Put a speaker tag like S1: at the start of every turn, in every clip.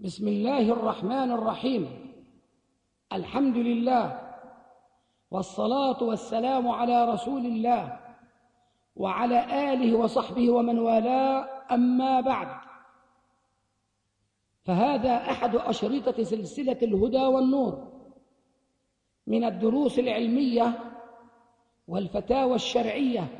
S1: بسم الله الرحمن الرحيم. الحمد لله والصلاة والسلام على رسول الله وعلى آله وصحبه ومن والاه، أما بعد، فهذا أحد أشرطة سلسلة الهدى والنور من الدروس العلمية والفتاوى الشرعية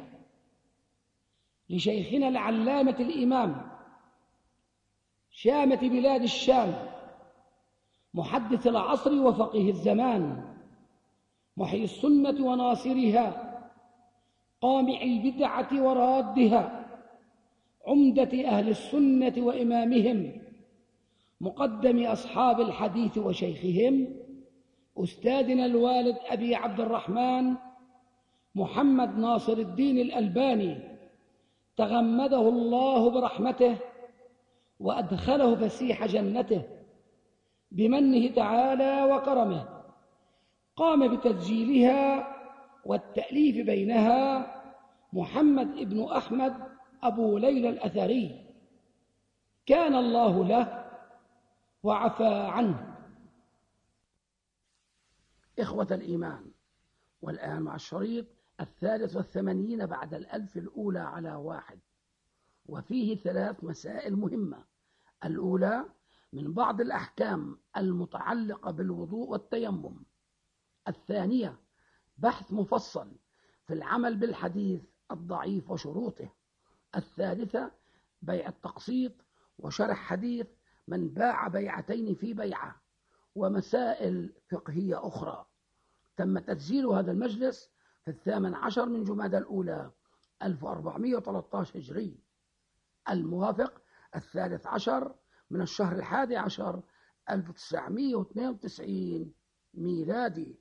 S1: لشيخنا العلامة الإمام شامة بلاد الشام، محدث العصر وفقيه الزمان، محيي السنة وناصرها، قامع البدعة ورادها، عمدة أهل السنة وإمامهم، مقدم أصحاب الحديث وشيخهم، أستاذنا الوالد أبي عبد الرحمن محمد ناصر الدين الألباني، تغمده الله برحمته وأدخله فسيح جنته بمنه تعالى وكرمه. قام بتسجيلها والتأليف بينها محمد ابن أحمد أبو ليلى الأثري، كان الله له وعفى عنه. إخوة الإيمان، والآن مع الشريط 83 بعد 1000 الأولى على 1، وفيه 3 مسائل مهمة. الأولى من بعض الأحكام المتعلقة بالوضوء والتيمم. الثانية بحث مفصل في العمل بالحديث الضعيف وشروطه. الثالثة بيع التقسيط وشرح حديث من باع بيعتين في بيعة، ومسائل فقهية أخرى. تم تسجيل هذا المجلس في 18 من جمادى الأولى 1413 هجري، الموافق 13 من الشهر 11 1992 ميلادي.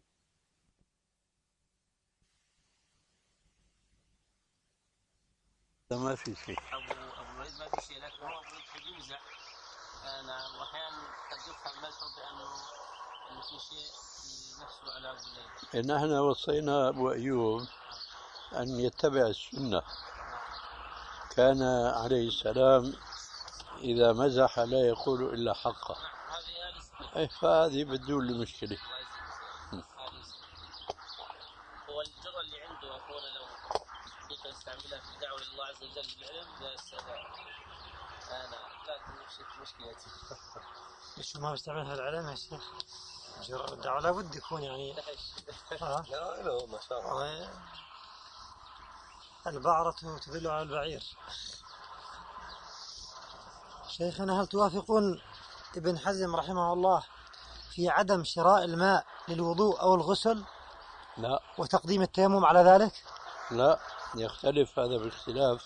S2: ما في شيء.
S3: أبو الوليد ما في شيء، لكن هو أبو الوليد قد ينزع. نعم، وأحيانا قد يفهم المذهب بأنه في شيء نفسه على أبو الوليد.
S2: إن احنا وصينا أبو أيوب أن يتبع السنة. كان عليه السلام إذا مزح لا يقول إلا حقه، فهذه بدون المشكلة.
S3: هو الجرأة اللي عنده يقول لو كنت يستعملها في دعوة الله عز وجل بالعلم لا استهزاء. أنا لا تمشي مشكلتي.
S4: ليش ما بيستعملها العلم يا شيخ؟ جرأة الدعوة لابد يكون يعني
S2: لا ما شاء الله.
S4: البعرة تدل على البعير. شيخنا، هل توافقون ابن حزم رحمه الله في عدم شراء الماء للوضوء أو الغسل؟
S2: لا.
S4: وتقديم التيمم على ذلك؟
S2: لا، يختلف هذا باختلاف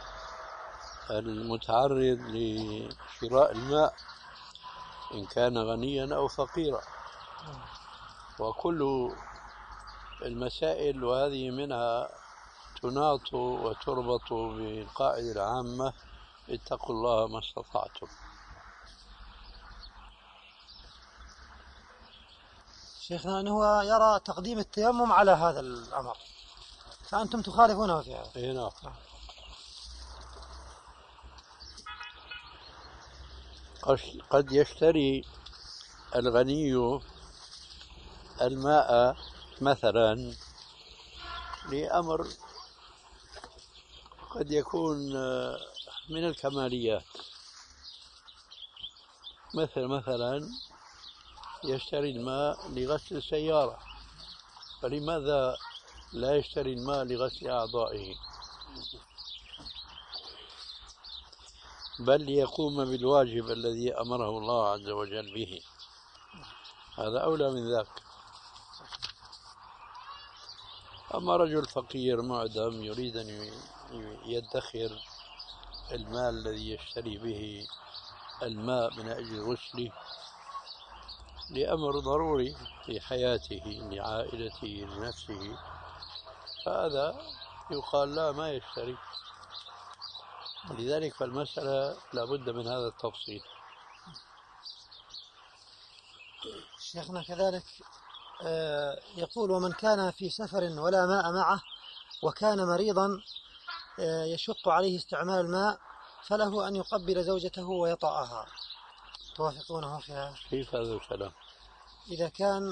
S2: المتعرض لشراء الماء إن كان غنيا أو فقيرا، وكل المسائل وهذه منها تناط وتربط بالقاعدة العامة: اتقوا الله ما استطعتم.
S4: شيخنا أنه يرى تقديم التيمم على هذا الأمر، فأنتم تخالفونه في هذا.
S2: إيه نعم. قد يشتري الغني الماء مثلا لأمر قد يكون من الكماليات، مثلا يشتري الماء لغسل السيارة، فلماذا لا يشتري الماء لغسل أعضائه، بل ليقوم بالواجب الذي أمره الله عز وجل به؟ هذا أولى من ذاك. أما رجل فقير معدم يريد أن يدخر المال الذي يشتري به الماء من أجل غسله لأمر ضروري في حياته لعائلته لنفسه، فهذا يقال لا، ما يشتري. لذلك فالمسألة لابد من هذا التفصيل.
S4: شيخنا كذلك يقول: ومن كان في سفر ولا ماء معه وكان مريضا يشق عليه استعمال الماء فله أن يقبل زوجته ويطأها. توافقونه في هذا؟
S2: كيف هذا الكلام؟
S4: إذا كان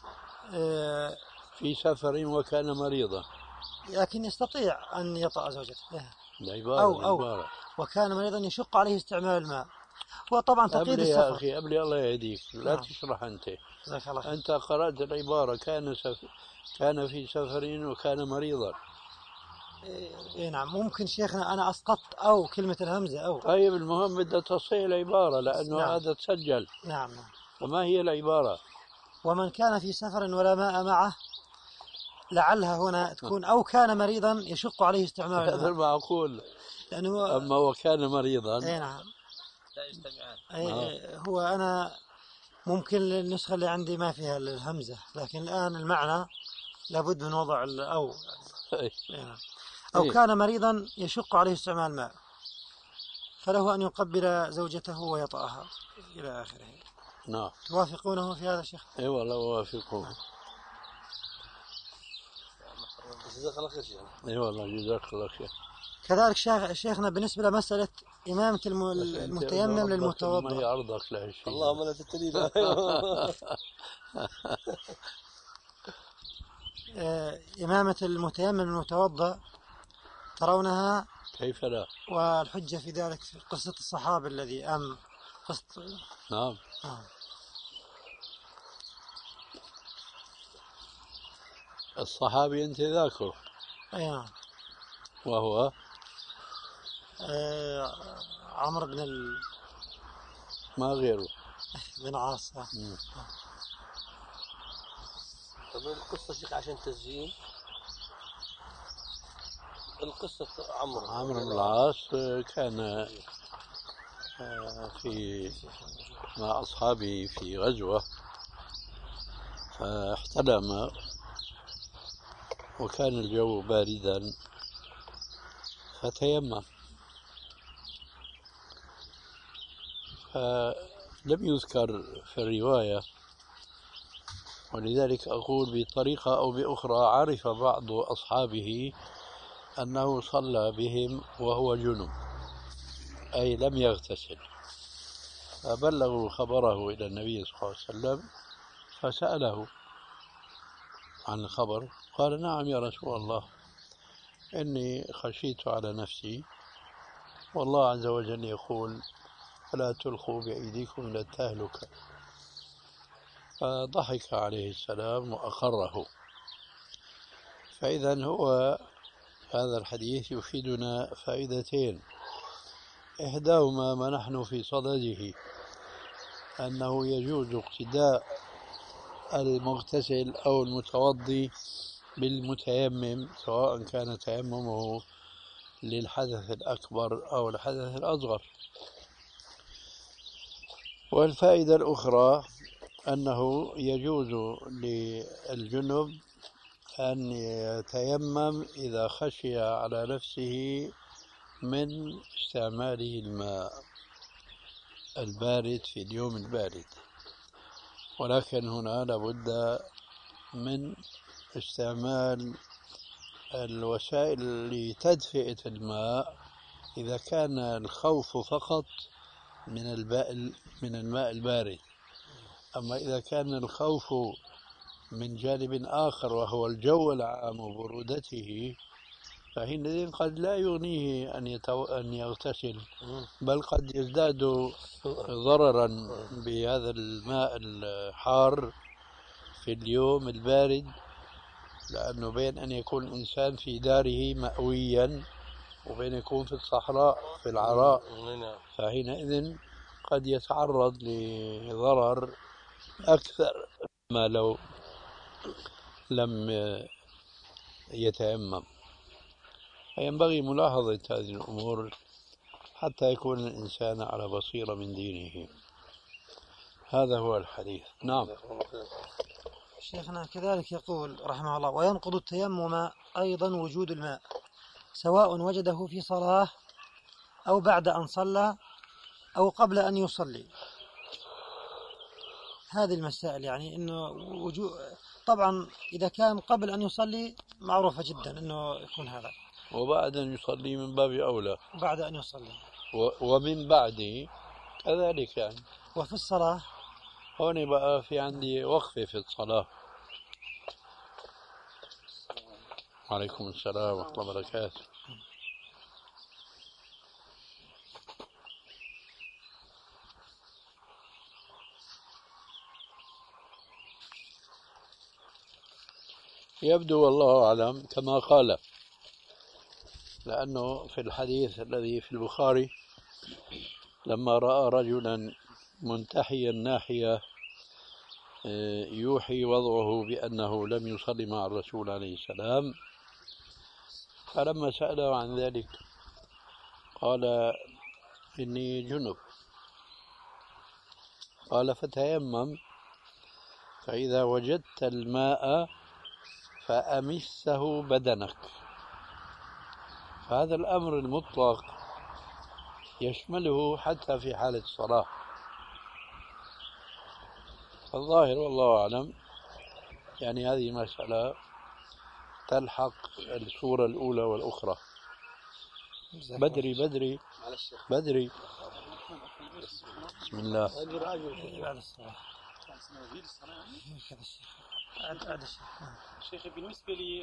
S2: في سفر وكان مريضا
S4: لكن يستطيع أن يطأ زوجته
S2: العبارة
S4: وكان مريضا يشق عليه استعمال الماء. وطبعا تقييد السفر
S2: يا أخي أبلي الله يهديك لا تشرح أنت قرأت العبارة كان في سفر وكان مريضا.
S4: إيه نعم. ممكن شيخنا أنا أسقطت أو كلمة الهمزة أو
S2: طيب المهم بدها تصحيح العبارة لأنه
S4: نعم.
S2: هذا تسجل.
S4: نعم.
S2: وما هي العبارة؟
S4: ومن كان في سفر ولا ماء معه، لعلها هنا تكون أو كان مريضا يشق عليه استعمال الماء.
S2: هذا معقول
S4: لأنه
S2: أما وكان مريضا.
S4: إيه نعم.
S3: لا يجتمعان.
S4: هو أنا ممكن النسخة اللي عندي ما فيها الهمزة، لكن الآن المعنى لابد من وضع أو كان مريضا يشق عليه استعمال الماء فله أن يقبل زوجته ويطأها إلى آخره.
S2: نعم.
S4: توافقونه في هذا شيخ؟
S2: اي والله اوافقه.
S3: جزاك الله خير شيخ.
S2: اي والله جزاك الله خير.
S4: كذلك شيخنا بالنسبة لمسألة إمامة المتيمم للمتوضئ.
S2: ما هي عرضك لهالشيء.
S3: اللهم لا تتريد.
S4: إمامة المتيمم للمتوضئ ترونها
S2: كيف لا؟
S4: والحجة في ذلك في قصة الصحابي الذي قصة.
S2: نعم. الصحابي أنت ذاكره.
S4: أي نعم.
S2: وهو
S4: عمرو
S2: ما غيره
S4: بن عاص.
S3: طب القصة شيخ عشان تسجيل القصة عمرو
S2: بن العاص كان مع أصحابه في غزوة فاحتلم وكان الجو باردا فتيمم فلم يذكر في الرواية ولذلك أقول بطريقة أو بأخرى عرف بعض أصحابه أنه صلى بهم وهو جنب أي لم يغتسل فبلغوا خبره إلى النبي صلى الله عليه وسلم فسأله عن الخبر قال نعم يا رسول الله إني خشيت على نفسي والله عز وجل يقول فلا تلقوا بأيديكم إلى التهلكة فضحك عليه السلام وأقره. فإذا هو هذا الحديث يفيدنا فائدتين إحداهما ما نحن في صدده أنه يجوز اقتداء المغتسل أو المتوضي بالمتيمم سواء كان تيممه للحدث الأكبر أو الحدث الأصغر. والفائدة الأخرى أنه يجوز للجنب أن يتيمم إذا خشي على نفسه من استعماله الماء البارد في اليوم البارد ولكن هنا لابد من استعمال الوسائل لتدفئة الماء إذا كان الخوف فقط من الماء البارد. أما إذا كان الخوف من جانب آخر وهو الجو العام وبرودته فحينئذ قد لا يغنيه أن يغتسل بل قد يزداد ضررا بهذا الماء الحار في اليوم البارد لأنه بين أن يكون الإنسان في داره مأويا وبين يكون في الصحراء في العراء فحينئذ قد يتعرض لضرر أكثر ما لو لم يتيمم. فينبغي ملاحظة هذه الأمور حتى يكون الإنسان على بصيرة من دينه. هذا هو الحديث. نعم.
S4: شيخنا كذلك يقول رحمه الله وينقض التيمم أيضا وجود الماء سواء وجده في صلاة أو بعد أن صلى أو قبل أن يصلي. هذه المسائل يعني إنه طبعا إذا كان قبل أن يصلي معروفة جدا إنه يكون هذا
S2: وبعد أن يصلي من باب أولى
S4: بعد أن يصلي
S2: ومن بعده كذلك يعني
S4: وفي الصلاة.
S2: هون بقى في عندي وقفة في الصلاة. وعليكم السلام ورحمة الله وبركاته. يبدو والله أعلم كما قال، لأنه في الحديث الذي في البخاري لما رأى رجلا منتحيا ناحية يوحي وضعه بأنه لم يصلي مع الرسول عليه السلام، فلما سأله عن ذلك قال إني جنب. قال فتيمم فإذا وجدت الماء فأمسه بدنك. فهذا الأمر المطلق يشمله حتى في حالة الصلاة. الظاهر والله أعلم يعني هذه مسألة تلحق الصورة الأولى والأخرى. بدري بدري بدري. بسم الله.
S4: بعد الصلاة.
S5: شيخي بالنسبة لي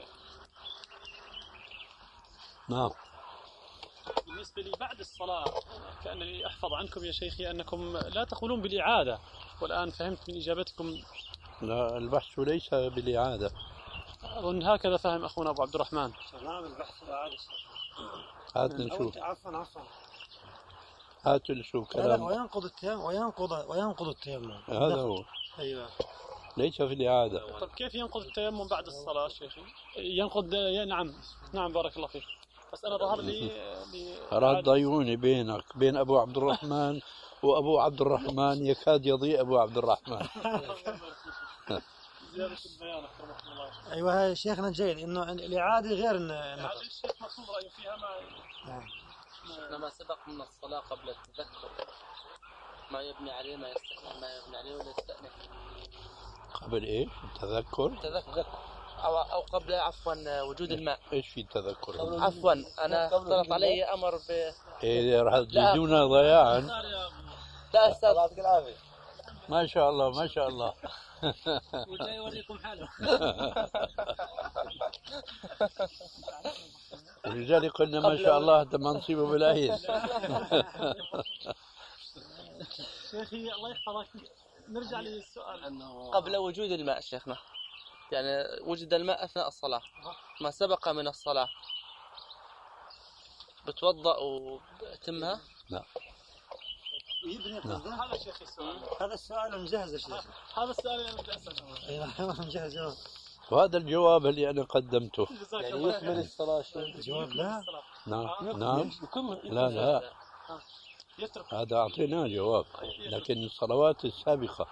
S2: نعم.
S5: بالنسبة لي بعد الصلاة كأنني أحفظ عنكم يا شيخي أنكم لا تقولون بالإعادة، والآن فهمت من إجابتكم.
S2: لا، البحث ليس بالإعادة.
S5: أظن هكذا فهم أخونا أبو عبد الرحمن.
S4: نعم البحث إعادة.
S2: هات نشوف.
S4: عفوا.
S2: هات نشوف
S4: لا
S2: كلام.
S4: وينقض التيمم وينقض التيمم.
S2: هذا هو.
S4: أيوة.
S2: ليس في الإعادة.
S5: طيب كيف ينقض التيمم بعد الصلاة شيخي؟ ينقض نعم بارك الله فيك. بس أنا ظهر لي
S2: أراد ضيوني بينك بين أبو عبد الرحمن وأبو عبد الرحمن، يكاد يضيء أبو عبد الرحمن.
S5: زيادة البيان أكرمكم الله.
S4: أيوة شيخنا جيد إنه الإعادة غير النقض.
S5: الشيخ مقصود رأيه فيها
S3: ما سبق من الصلاة قبل التذكر ما يبني عليه ما يبني عليه ولا يستأنف.
S2: قبل إيش؟ التذكر؟
S3: أو قبل عفوا وجود الماء.
S2: إيش في التذكر؟
S3: عفوا أنا اختلط علي أمر
S2: إيه راح تزيدونا ضياعا.
S3: لا أستاذ.
S2: ما شاء الله ما شاء الله.
S3: وجاي يوريكم حاله.
S2: ولذلك قلنا ما شاء الله حتى ما نصيبه بالعين.
S5: شيخي الله يحفظك، نرجع للسؤال.
S3: قبل وجود الماء شيخنا، يعني وجد الماء أثناء الصلاة، ما سبق من الصلاة بتوضأ وتمها؟
S2: لا.
S5: هذا شيخي السؤال.
S4: هذا السؤال مجهز يا شيخ.
S5: هذا السؤال اللي أنا بدي أسأله.
S4: أيوة مجهز جواب.
S2: وهذا الجواب اللي أنا قدمته.
S5: يعني يكمل
S3: الصلاة
S4: الجواب لا.
S2: نعم. لا
S5: يترك.
S2: هذا أعطيناه جواب، لكن الصلوات السابقة.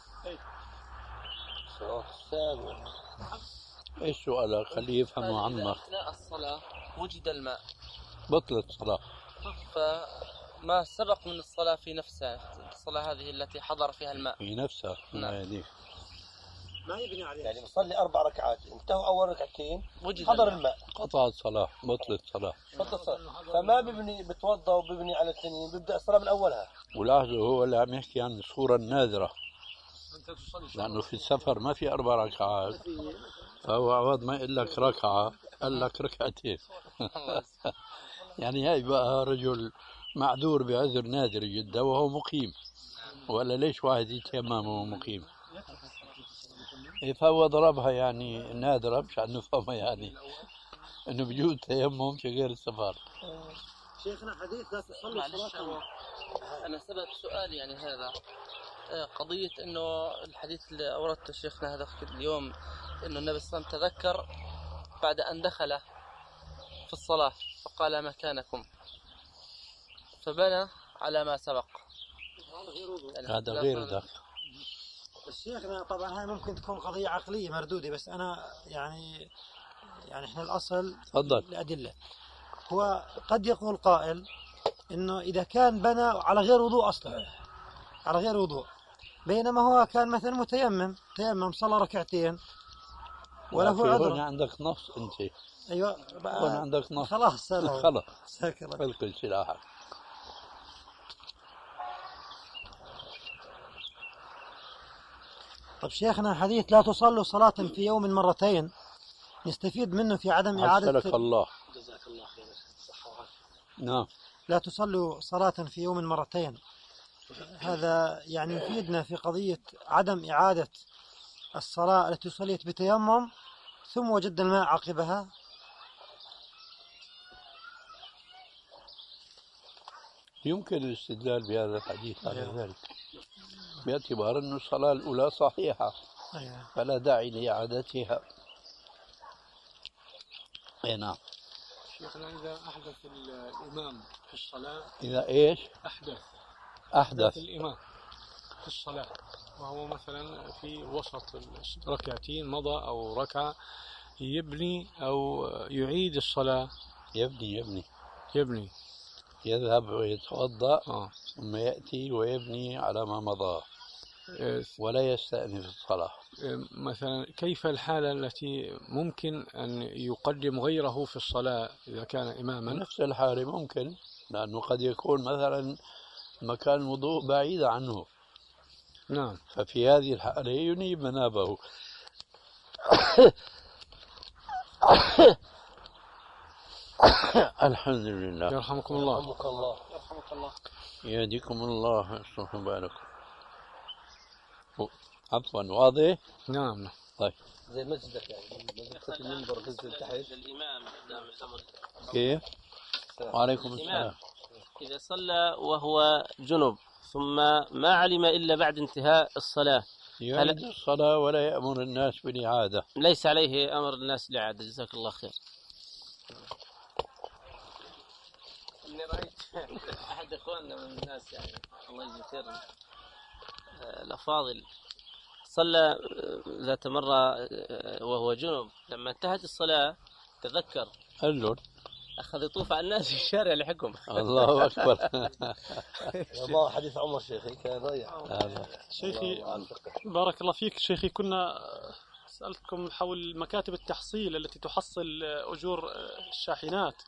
S2: ايش سؤالك؟ خليه يفهموا عمك.
S3: أثناء الصلاة وجد الماء
S2: بطلت الصلاة.
S3: فما سبق من الصلاة في نفسها، الصلاة هذه التي حضر فيها الماء
S2: في نفسها.
S3: نعم.
S4: ما يبني عليه.
S6: يعني مصلي 4 ركعات انتهوا أول ركعتين
S3: وجد
S6: حضر الماء
S2: قطعت الصلاة، بطلت الصلاة.
S6: فما بتوضأ وببني على الثانيين، بيبدأ الصلاة من أولها.
S2: ولاحظوا هو اللي عم يحكي عن الصورة النادرة، لأنه في السفر ما في 4 ركعات، فهو عوض ما يقول لك ركعة قال لك ركعتين. يعني هاي بقى رجل معذور بعذر نادر جدا وهو مقيم، ولا ليش واحد يتيمم وهو مقيم؟ فهو ضربها يعني نادرة مشان نفهمها، يعني انه بيجوز تيمم في غير السفر.
S4: شيخنا حديث لا تصلي الصلاة.
S3: أنا سبب سؤالي يعني هذا قضية إنه الحديث اللي أوردته شيخنا هذا اليوم، إنه النبي صلى الله عليه وسلم تذكر بعد أن دخل في الصلاة فقال مكانكم، فبنى على ما سبق.
S2: يعني هذا غير ذاك.
S4: الشيخنا طبعا هاي ممكن تكون قضية عقلية مردودة، بس أنا يعني إحنا الأصل
S2: تفضل.
S4: الأدلة. هو قد يقول قائل إنه إذا كان بنى على غير وضوء أصلا، على غير وضوء، بينما هو كان مثلا تيمم صلى ركعتين وله عذر.
S2: هنا عندك نص أنت.
S4: أيوة
S2: هنا عندك نص.
S4: خلاص
S2: القي سلاحك.
S4: طب شيخنا حديث لا تصلوا صلاة في يوم مرتين نستفيد منه في عدم إعادة
S2: عسلك الله.
S1: جزاك الله خير.
S2: نعم.
S4: لا تصلوا صلاة في يوم مرتين، هذا يعني يفيدنا في قضية عدم إعادة الصلاة التي صليت بتيمم ثم وجد الماء عقبها.
S2: يمكن الاستدلال بهذا الحديث على ذلك باعتبار أن الصلاة الأولى صحيحة فلا داعي لإعادتها. أي نعم.
S7: شيخنا إذا أحدث الإمام في الصلاة،
S2: إذا إيش؟ أحدث
S7: الإمام في الصلاة وهو مثلا في وسط ركعتين مضى أو ركعة، يبني أو يعيد الصلاة؟
S2: يبني يذهب ويتوضأ ثم يأتي ويبني على ما مضى ولا يستأنف الصلاة.
S7: مثلا كيف الحالة التي ممكن أن يقدم غيره في الصلاة إذا كان إماما؟
S2: نفس الحالة ممكن، لأنه قد يكون مثلا مكان الوضوء بعيد عنه.
S7: نعم.
S2: ففي هذه الحالة ينيب منابه. الحمد لله.
S7: يرحمكم الله.
S6: يرحمك الله.
S2: يهديكم الله ويصلح بالكم. عفوا واضح؟
S7: نعم.
S2: طيب.
S6: زي مسجدك يعني مسجدك المنبر تنزل تحت.
S3: الإمام قدام الأمر.
S2: كيف؟ وعليكم السلام.
S3: إذا صلى وهو جنب ثم ما علم إلا بعد انتهاء الصلاة
S2: يعيد الصلاة ولا يأمر الناس بالإعادة.
S3: ليس عليه أمر الناس بالإعادة. جزاك الله خير. إني رأيت أحد إخواننا من الناس يعني الله يجزيه خير الأفاضل صلى ذات مرة وهو جنب، لما انتهت الصلاة تذكر أخذ يطوف على الناس في الشارع لحكم.
S2: الله أكبر.
S6: والله حديث عمر شيخي كان ضيع.
S5: شيخي بارك الله فيك شيخي، كنا سألتكم حول مكاتب التحصيل التي تحصل أجور الشاحنات،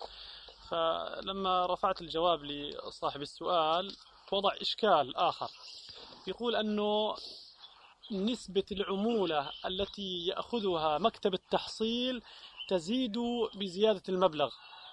S5: فلما رفعت الجواب لصاحب السؤال وضع إشكال آخر، يقول أنه نسبة العمولة التي يأخذها مكتب التحصيل تزيد بزيادة المبلغ،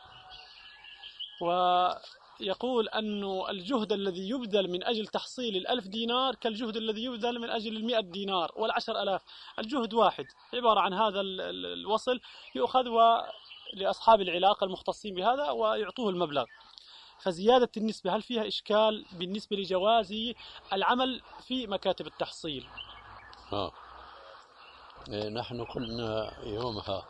S5: ويقول أن الجهد الذي يبذل من أجل تحصيل 1000 دينار كالجهد الذي يبذل من أجل 100 دينار وال10,000. الجهد واحد، عبارة عن هذا الوصل يؤخذ لأصحاب العلاقة المختصين بهذا ويعطوه المبلغ. فزيادة النسبة هل فيها إشكال بالنسبة لجواز العمل في مكاتب التحصيل؟
S2: نحن قلنا يومها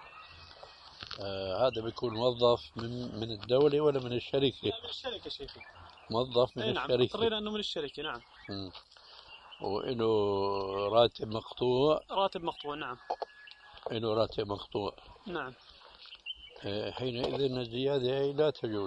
S2: هذا بيكون موظف من الدولة ولا من الشركة؟
S5: من الشركة شيخي.
S2: موظف من الشركة.
S5: نعم، اضطرينا أنه من الشركة. نعم.
S2: وإنه راتب مقطوع.
S5: راتب مقطوع. نعم.
S2: إنه راتب مقطوع.
S5: نعم.
S2: حينئذ الزيادة لا تجوز.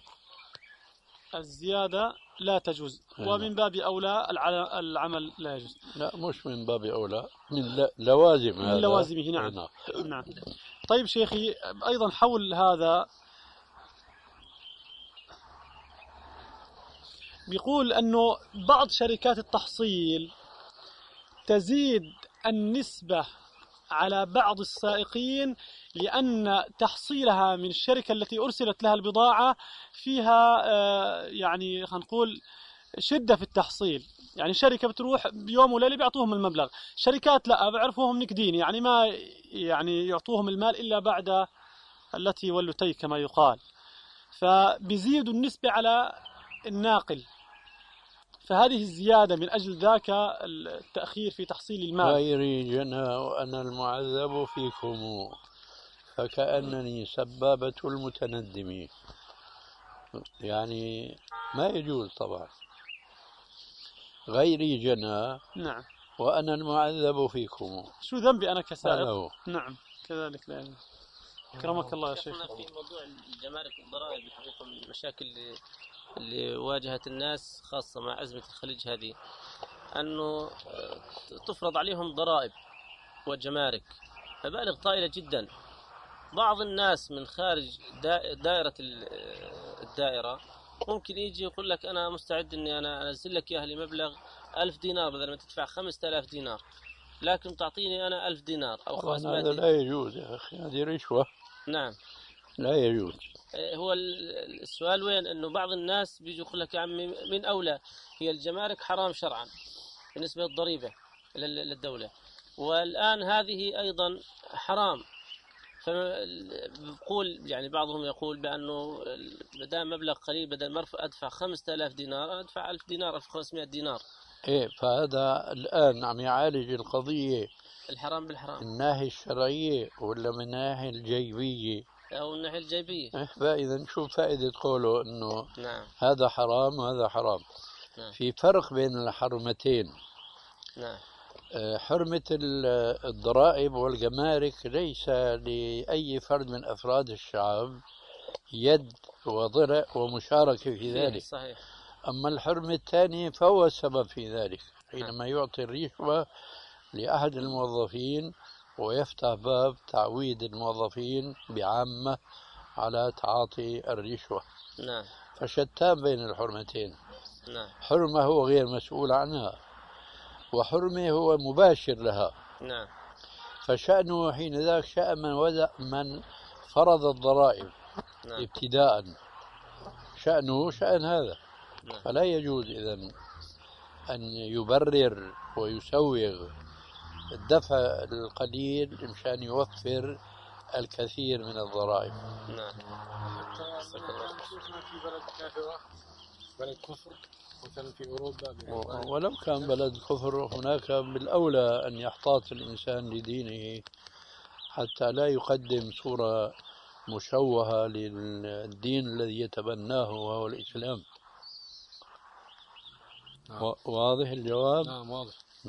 S5: الزيادة لا تجوز. ومن باب أولى العمل لا يجوز.
S2: لا مش من باب أولى، من لوازم هذا.
S5: من لوازمه. نعم. نعم. طيب شيخي أيضا حول هذا بيقول أنه بعض شركات التحصيل تزيد النسبة على بعض السائقين لأن تحصيلها من الشركة التي أرسلت لها البضاعة فيها يعني خلينا نقول شدة في التحصيل. يعني شركة بتروح بيوم وليلة بيعطوهم المبلغ، شركات لا بعرفوهم نكدين، يعني ما يعني يعطوهم المال إلا بعد التي ولتي كما يقال، فبيزيدوا النسبة على الناقل. فهذه الزيادة من أجل ذاك التأخير في تحصيل المال.
S2: غيري جنى وأنا المعذب فيكم فكأنني سبابة المتندمين. يعني ما يجوز طبعا. غيري جنى.
S5: نعم.
S2: وأنا المعذب فيكم.
S5: شو ذنبي أنا كسائق؟ نعم كذلك. لا يعني. كرمك الله يا شيخ.
S3: في موضوع الجمارك والضرائب الحقيقة من المشاكل اللي واجهت الناس خاصة مع أزمة الخليج هذه، أنه تفرض عليهم ضرائب وجمارك مبالغ طائلة جدا. بعض الناس من خارج دائرة الدائرة ممكن يجي يقول لك أنا مستعد أني أنا أنزل لك إياها لمبلغ
S8: 1000 دينار بدل ما تدفع 5000 دينار، لكن تعطيني أنا 1000 دينار أو
S2: طبعا
S8: 500
S2: هذا
S8: دينار.
S2: لا يجوز يا أخي، هذه رشوة.
S8: نعم.
S2: لا يجوز.
S8: هو السؤال وين؟ انه بعض الناس بيجوا يقول لك يا عمي من اولى، هي الجمارك حرام شرعا بالنسبه للضريبه للدوله، والان هذه ايضا حرام. فبقول يعني بعضهم يقول بانه بدل مبلغ قليل، بدل ما ادفع 5000 دينار ادفع 1000 دينار 1500 دينار.
S2: إيه، فهذا الآن عم يعالج القضية
S8: الحرام بالحرام
S2: من الناحية الشرعية ولا من الناحية الجيبية؟
S8: او الناحيه الجيبيه.
S2: فإذا نشوف فائدة قوله إنه
S8: نعم.
S2: هذا حرام وهذا حرام.
S8: نعم.
S2: في فرق بين الحرمتين.
S8: نعم.
S2: حرمة الضرائب والجمارك ليس لأي فرد من أفراد الشعب يد وضرع ومشاركة في ذلك.
S8: صحيح.
S2: أما الحرمة الثانية فهو السبب في ذلك، حينما يعطي الرشوة لأحد الموظفين ويفتح باب تعويد الموظفين بعامة على تعاطي الرشوة.
S8: نعم.
S2: فشتان بين الحرمتين.
S8: نعم.
S2: حرمة هو غير مسؤول عنها، وحرمة هو مباشر لها.
S8: نعم.
S2: فشأنه حين ذاك شأن من فرض الضرائب. نعم. ابتداء شأنه شأن هذا.
S8: نعم.
S2: فلا يجوز إذن أن يبرر ويسوغ الدفع القليل مشان يوفر الكثير من الضرائب.
S8: نعم.
S7: في بلد كافرة، بلد كفر مثلا في أوروبا،
S2: ولو كان بلد كفر هناك بالأولى أن يحتاط الإنسان لدينه حتى لا يقدم صورة مشوهة للدين الذي يتبناه وهو الإسلام. واضح الجواب؟
S7: نعم واضح.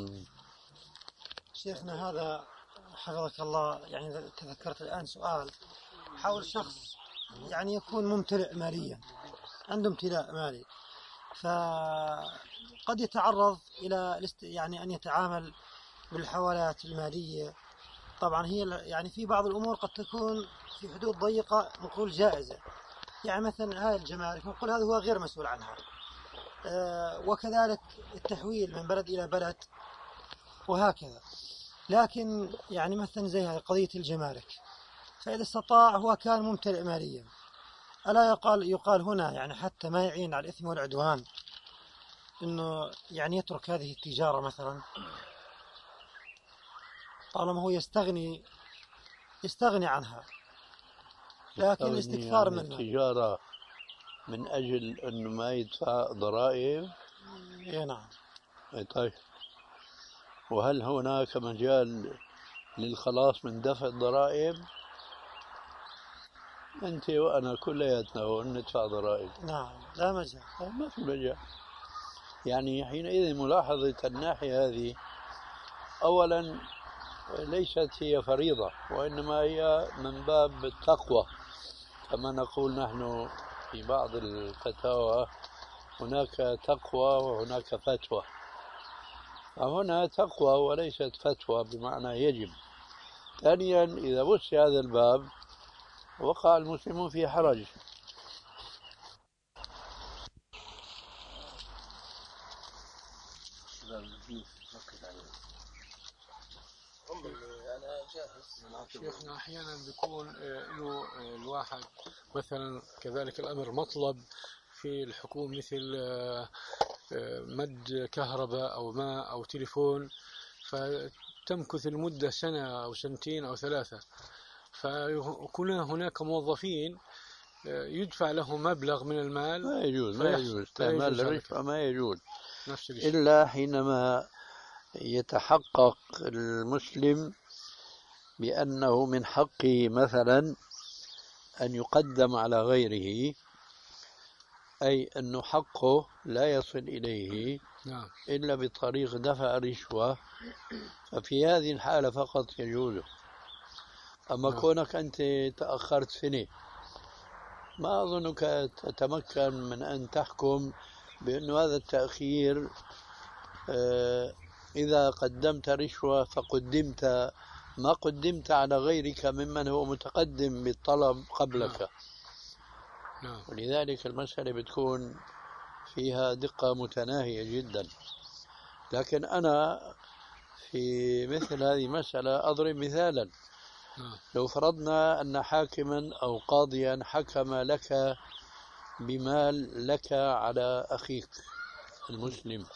S4: شيخنا هذا حفظك الله، يعني تذكرت الآن سؤال حول شخص يعني يكون ممتلئ ماليا، عنده امتلاء مالي، فقد يتعرض إلى يعني أن يتعامل بالحوالات المالية. طبعا هي يعني في بعض الأمور قد تكون في حدود ضيقة نقول جائزة، يعني مثلا هاي الجمارك نقول هذا هو غير مسؤول عنها، وكذلك التحويل من بلد إلى بلد وهكذا. لكن يعني مثلا زي هاي قضية الجمارك، فإذا استطاع هو كان ممتلئ ماليا، ألا يقال هنا يعني حتى ما يعين على الإثم والعدوان إنه يعني يترك هذه التجارة مثلا، طالما هو يستغني عنها، لكن الاستكثار منها.
S2: التجارة من أجل أنه ما يدفع ضرائب.
S4: نعم.
S2: طيب، وهل هناك مجال للخلاص من دفع الضرائب؟ أنت وأنا كلياتنا ندفع ضرائب.
S4: نعم، لا مجال.
S2: ما في مجال. يعني حينئذ ملاحظة الناحية هذه، أولا ليست هي فريضة، وإنما هي من باب التقوى، كما نقول نحن في بعض الفتاوى هناك تقوى وهناك فتوى. فهنا تقوى وليست فتوى بمعنى يجب. ثانيا، إذا بث هذا الباب وقع المسلمون في حرج.
S7: شيخنا أحيانا بيكون له الواحد مثلا كذلك الأمر مطلب في الحكومة، مثل مد كهرباء أو ماء أو تليفون، فتمكث المدة سنة أو سنتين أو ثلاثة، فيكون هناك موظفين يدفع له مبلغ من المال.
S2: ما يجوز استعمال الرشوة، ما يجوز
S7: نفس الشيء.
S2: إلا حينما يتحقق المسلم بأنه من حقه مثلا أن يقدم على غيره، أي أنه حقه لا يصل إليه
S7: نعم.
S2: إلا بطريق دفع رشوة، ففي هذه الحالة فقط يجوز. أما
S7: نعم.
S2: كونك أنت تأخرت سنة، ما أظنك تتمكن من أن تحكم بأن هذا التأخير إذا قدمت رشوة فقدمت ما قدمت على غيرك ممن هو متقدم بالطلب قبلك.
S7: نعم.
S2: ولذلك المسألة بتكون فيها دقة متناهية جدا. لكن أنا في مثل هذه المسألة أضرب مثالا. لو فرضنا أن حاكما أو قاضيا حكم لك بمال لك على أخيك المسلم،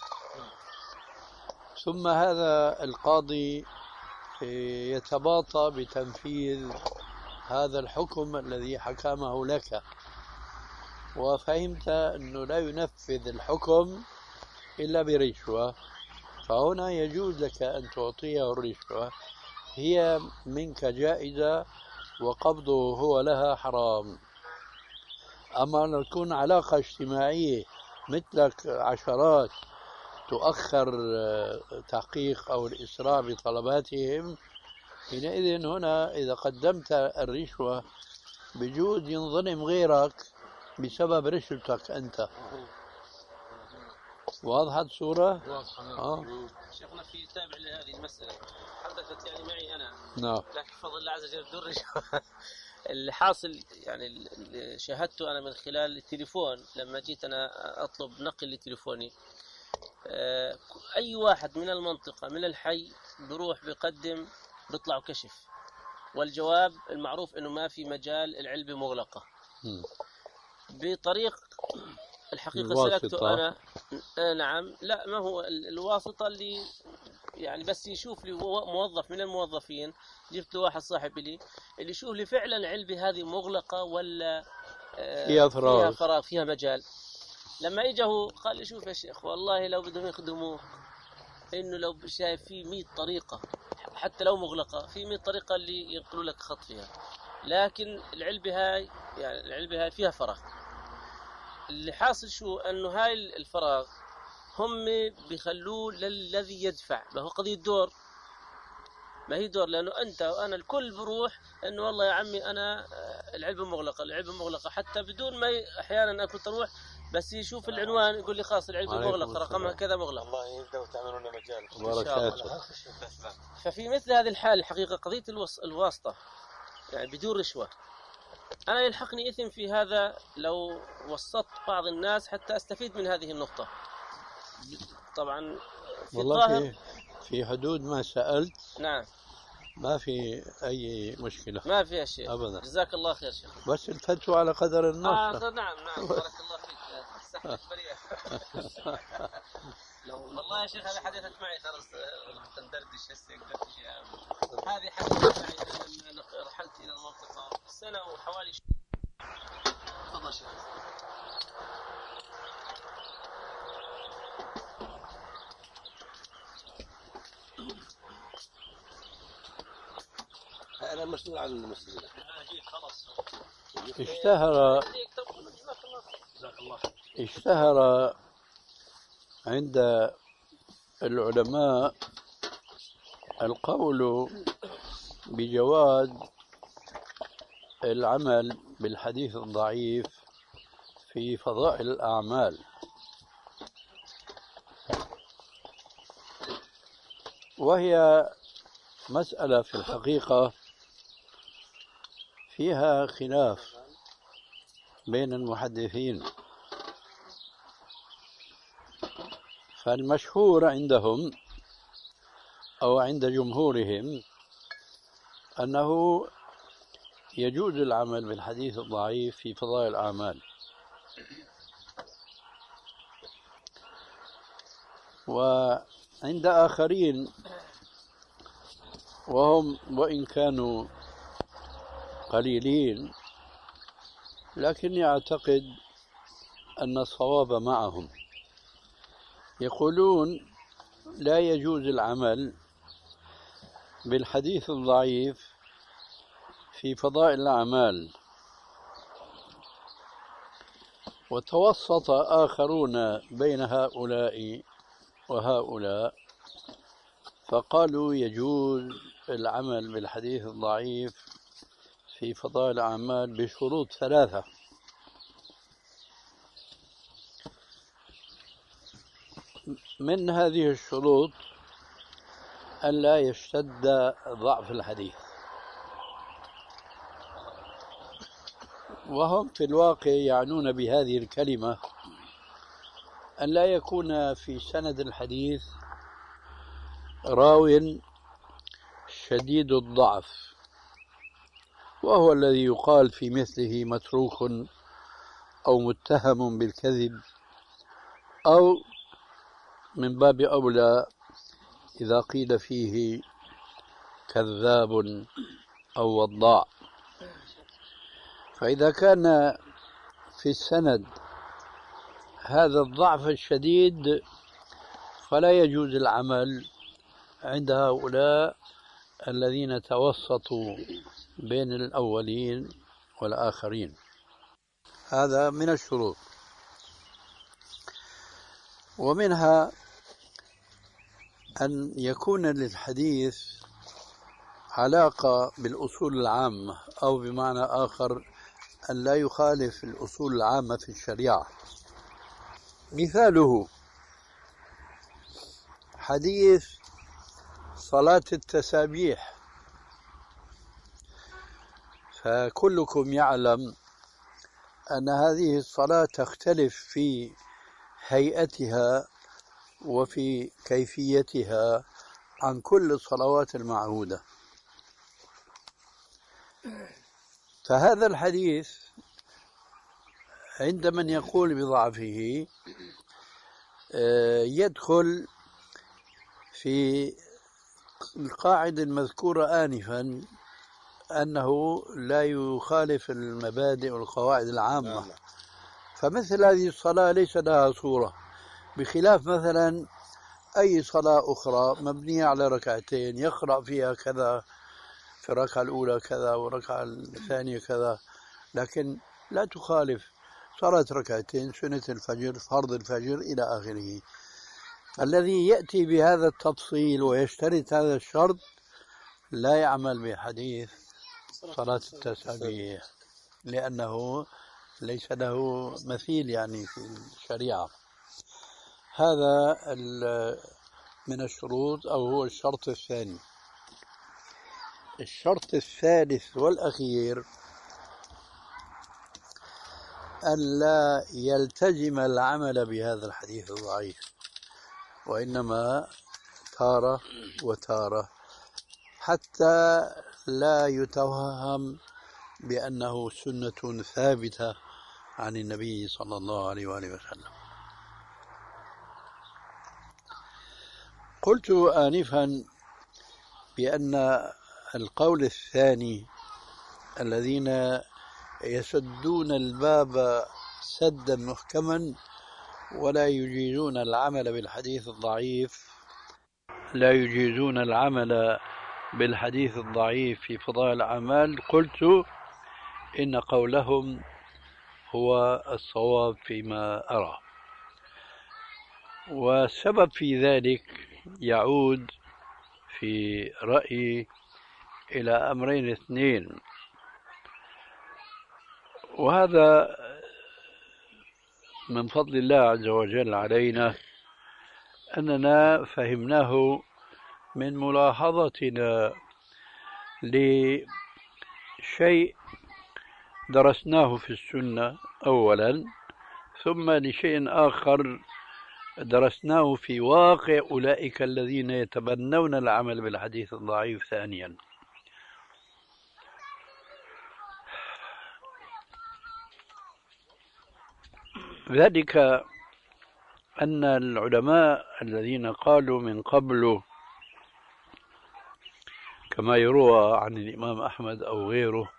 S2: ثم هذا القاضي يتباطأ بتنفيذ هذا الحكم الذي حكمه لك، وفهمت أنه لا ينفذ الحكم إلا برشوة، فهنا يجوز لك أن تعطيه الرشوة، هي منك جائزة وقبضه هو لها حرام. أما لو تكون علاقة اجتماعية مثلك عشرات تؤخر تحقيق أو الإسراع بطلباتهم، حينئذ هنا إذا قدمت الرشوة بجوز ينظلم غيرك بسبب رشوتك أنت. واضحة الصورة؟
S8: واضحة. شيخنا في تابع لهذه المسألة حدثت يعني معي أنا،
S2: نعم،
S8: لكن بفضل الله عز وجل بدون رشوة. اللي حاصل يعني اللي شاهدته أنا من خلال التليفون لما جيت أنا أطلب نقل لتليفوني، أي واحد من المنطقة من الحي بروح بيقدم بيطلع كشف، والجواب المعروف إنه ما في مجال، العلبة مغلقة. بطريق الحقيقة سلكته أنا. نعم، لا ما هو الواسطة اللي يعني بس يشوف لي موظف من الموظفين، جبت له واحد صاحب لي اللي يشوف لي فعلا علبة هذه مغلقة ولا
S2: فيها فراغ
S8: فيها مجال. لما اجه قال لي شوف يا شيخ والله لو بدهم يخدموك انه لو شايف في 100 طريقة حتى لو مغلقة، في 100 طريقة اللي ينقلوا لك خط فيها، لكن العلبة هاي فيها فراغ. اللي حاصل شو انه هاي الفراغ هم بيخلوه للذي يدفع، ما هو قضية دور، ما هي دور، لأنه أنت وأنا الكل بروح إنه والله يا عمي أنا العلبة مغلقة حتى بدون ما أحيانا أنا كنت أروح بس يشوف العنوان يقول لي خلاص العلبة مغلقة، رقمها كذا مغلق.
S6: الله يبدأ وتعملون مجال
S2: إن شاء الله.
S8: ففي مثل هذه الحال الحقيقة قضية الواسطة يعني بدون رشوة، أنا يلحقني إثم في هذا لو وسطت بعض الناس حتى أستفيد من هذه النقطة. طبعا في
S2: والله في حدود ما سألت.
S8: نعم،
S2: ما في أي مشكلة،
S8: ما فيها شيء
S2: أبدا.
S8: جزاك الله خير شيخ.
S2: بس الفتوى على قدر النص.
S8: نعم بارك الله فيك. صحتك بريئة. والله يا شيخ هذا حدثت معي خلاص ندردش هسه هذه حدثت معي لما رحلت إلى المنطقة سنة وحوالي تفضل شيخ.
S6: أنا مسؤول عن المسجد.
S2: اشتهر عند العلماء القول بجواز العمل بالحديث الضعيف في فضائل الأعمال، وهي مسألة في الحقيقة فيها خلاف بين المحدثين. فالمشهور عندهم أو عند جمهورهم أنه يجوز العمل بالحديث الضعيف في فضائل الأعمال، وعند آخرين وهم وإن كانوا قليلين لكني أعتقد أن الصواب معهم، يقولون لا يجوز العمل بالحديث الضعيف في فضائل الأعمال. وتوسط آخرون بين هؤلاء وهؤلاء فقالوا يجوز العمل بالحديث الضعيف في فضائل الأعمال بشروط ثلاثة. من هذه الشروط أن لا يشتد ضعف الحديث، وهم في الواقع يعنون بهذه الكلمة أن لا يكون في سند الحديث راو شديد الضعف، وهو الذي يقال في مثله متروك أو متهم بالكذب، أو من باب أولى إذا قيل فيه كذاب أو وضاع. فإذا كان في السند هذا الضعف الشديد فلا يجوز العمل عند هؤلاء الذين توسطوا بين الأولين والآخرين. هذا من الشروط. ومنها أن يكون للحديث علاقة بالأصول العامة، أو بمعنى آخر أن لا يخالف الأصول العامة في الشريعة. مثاله حديث صلاة التسابيح، فكلكم يعلم أن هذه الصلاة تختلف في هيئتها وفي كيفيتها عن كل الصلوات المعهودة. فهذا الحديث عند من يقول بضعفه يدخل في القاعدة المذكورة آنفا أنه لا يخالف المبادئ والقواعد العامة. فمثل هذه الصلاة ليس لها صورة، بخلاف مثلا أي صلاة أخرى مبنية على ركعتين يقرأ فيها كذا في الركعة الأولى كذا والركعة الثانية كذا، لكن لا تخالف صلاة ركعتين، سنة الفجر، فرض الفجر إلى آخره. الذي يأتي بهذا التفصيل ويشترط هذا الشرط لا يعمل بحديث صلاة التسابيح، لأنه ليس له مثيل يعني في الشريعة. هذا من الشروط، أو هو الشرط الثاني. الشرط الثالث والأخير أن لا يلتزم العمل بهذا الحديث الضعيف، وإنما تارة وتارة، حتى لا يتوهم بأنه سنة ثابتة عن النبي صلى الله عليه وآله وسلم. قلت آنفا بأن القول الثاني الذين يسدون الباب سدا محكما ولا يجيزون العمل بالحديث الضعيف، لا يجيزون العمل بالحديث الضعيف في فضائل الأعمال، قلت إن قولهم هو الصواب فيما أرى. والسبب في ذلك يعود في رأيي إلى أمرين اثنين، وهذا من فضل الله عز وجل علينا أننا فهمناه من ملاحظتنا لشيء درسناه في السنة أولا، ثم لشيء آخر درسناه في واقع أولئك الذين يتبنون العمل بالحديث الضعيف ثانيا. ذلك أن العلماء الذين قالوا من قبل، كما يروى عن الإمام أحمد أو غيره،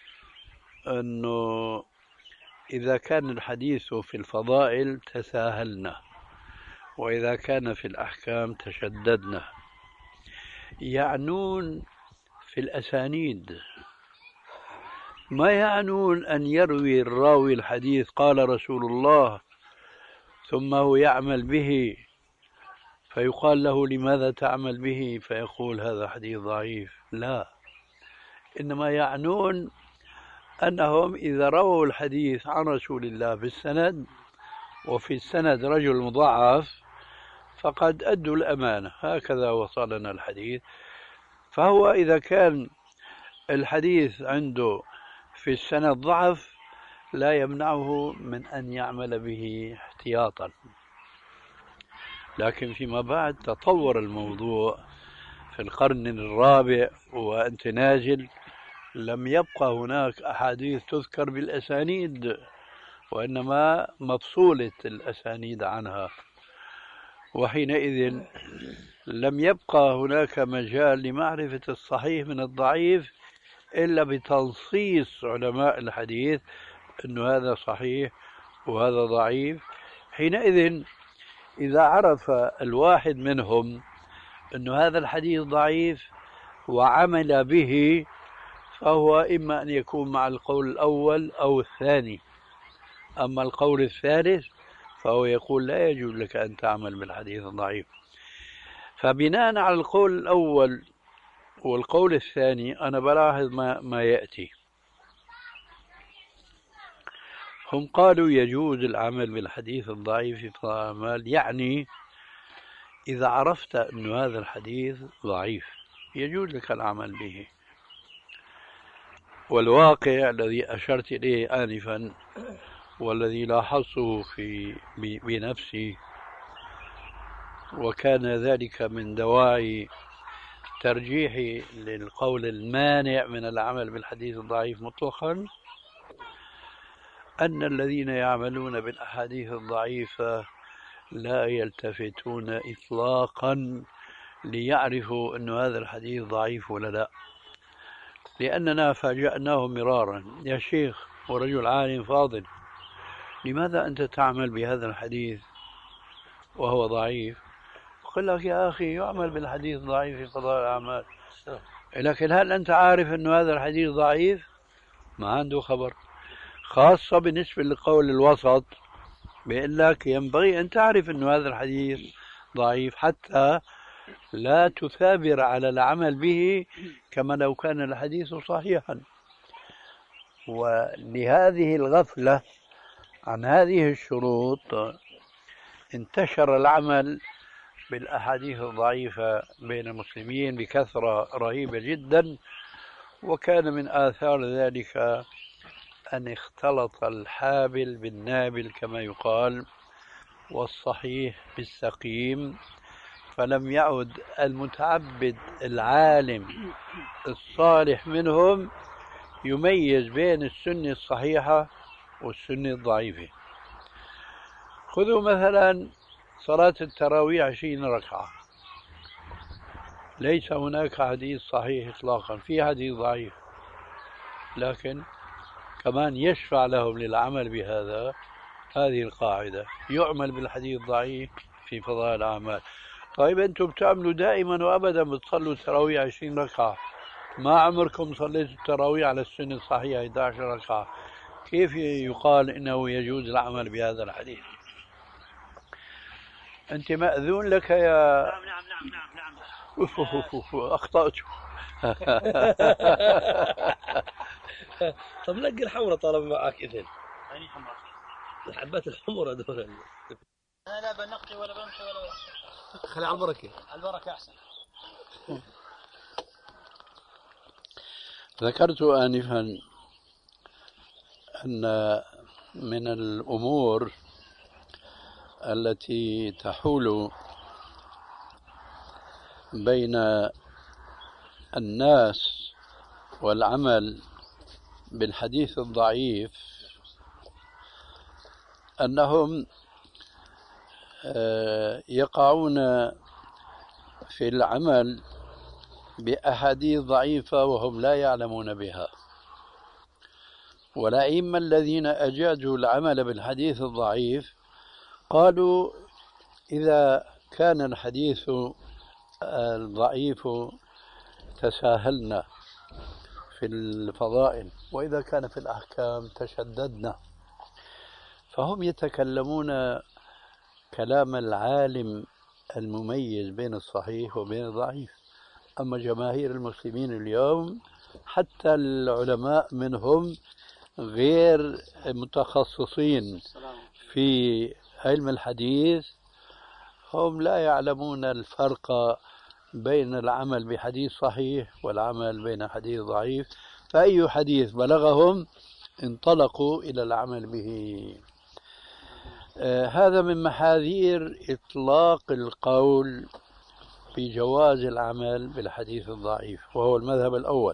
S2: أنه إذا كان الحديث في الفضائل تساهلنا، وإذا كان في الأحكام تشددنا، يعنون في الأسانيد، ما يعنون أن يروي الراوي الحديث قال رسول الله ثم هو يعمل به فيقال له لماذا تعمل به فيقول هذا حديث ضعيف. لا، إنما يعنون أنهم إذا رووا الحديث عن رسول الله بالسند وفي السند رجل مضاعف فقد أدوا الأمانة، هكذا وصلنا الحديث. فهو إذا كان الحديث عنده في السند ضعف لا يمنعه من أن يعمل به احتياطا، لكن فيما بعد تطور الموضوع في القرن الرابع وأنت نازل لم يبقى هناك أحاديث تذكر بالأسانيد، وإنما مفصولة الأسانيد عنها، وحينئذ لم يبقى هناك مجال لمعرفة الصحيح من الضعيف إلا بتنصيص علماء الحديث أنه هذا صحيح وهذا ضعيف. حينئذ إذا عرف الواحد منهم أن هذا الحديث ضعيف وعمل به، فهو إما أن يكون مع القول الأول أو الثاني. أما القول الثالث فهو يقول لا يجوز لك أن تعمل بالحديث الضعيف. فبناء على القول الأول والقول الثاني أنا بلاحظ ما يأتي. هم قالوا يجوز العمل بالحديث الضعيف في فضائل الأعمال، يعني إذا عرفت أن هذا الحديث ضعيف يجوز لك العمل به. والواقع الذي أشرت إليه آنفا والذي لاحظته بنفسي، وكان ذلك من دواعي ترجيحي للقول المانع من العمل بالحديث الضعيف مطلقا، أن الذين يعملون بالأحاديث الضعيفة لا يلتفتون إطلاقا ليعرفوا أن هذا الحديث ضعيف ولا لا، لأننا فاجأناهم مرارا: يا شيخ ورجل عالم فاضل، لماذا أنت تعمل بهذا الحديث وهو ضعيف؟ قل لك يا أخي يعمل بالحديث ضعيف في قضاء الأعمال، لكن هل أنت عارف أن هذا الحديث ضعيف؟ ما عنده خبر. خاصة بالنسبة للقول الوسط بيقول لك ينبغي أن تعرف أن هذا الحديث ضعيف حتى لا تثابر على العمل به كما لو كان الحديث صحيحا. ولهذه الغفلة عن هذه الشروط انتشر العمل بالأحاديث الضعيفة بين المسلمين بكثرة رهيبة جدا، وكان من آثار ذلك أن اختلط الحابل بالنابل كما يقال، والصحيح بالسقيم، فلم يعد المتعبد العالم الصالح منهم يميز بين السنة الصحيحة والسنة الضعيفة. خذوا مثلا صلاة التراويح 20 ركعة، ليس هناك حديث صحيح إطلاقا، في حديث ضعيف، لكن كمان يشفع لهم للعمل بهذا. هذه القاعدة: يعمل بالحديث الضعيف في فضائل الأعمال. طيب أنتم بتعملوا دائما وأبدا بتصلوا التراويح 20 ركعة، ما عمركم صليتوا التراويح على السنة الصحيحة 11 ركعة، كيف يقال إنه يجوز العمل بهذا الحديث؟ أنت مأذون لك يا نعم أخطأت.
S6: طب نقي الحمرة طالما معك إذن. أي حمرة؟ الحبات الحمرة دول.
S8: أنا لا بنقي ولا بمشي ولا
S6: خلي على البركة.
S8: البركة أحسن.
S2: ذكرت آنفا أن من الأمور التي تحول بين الناس والعمل بالحديث الضعيف أنهم يقعون في العمل بأحاديث ضعيفة وهم لا يعلمون بها. والأئمة الذين أجازوا العمل بالحديث الضعيف قالوا إذا كان الحديث الضعيف تساهلنا في الفضائل، وإذا كان في الأحكام تشددنا. فهم يتكلمون كلام العالم المميز بين الصحيح وبين الضعيف. أما جماهير المسلمين اليوم حتى العلماء منهم غير متخصصين في علم الحديث، هم لا يعلمون الفرق بين العمل بحديث صحيح والعمل بين حديث ضعيف، فأي حديث بلغهم انطلقوا إلى العمل به. هذا من محاذير إطلاق القول بجواز العمل بالحديث الضعيف، وهو المذهب الأول.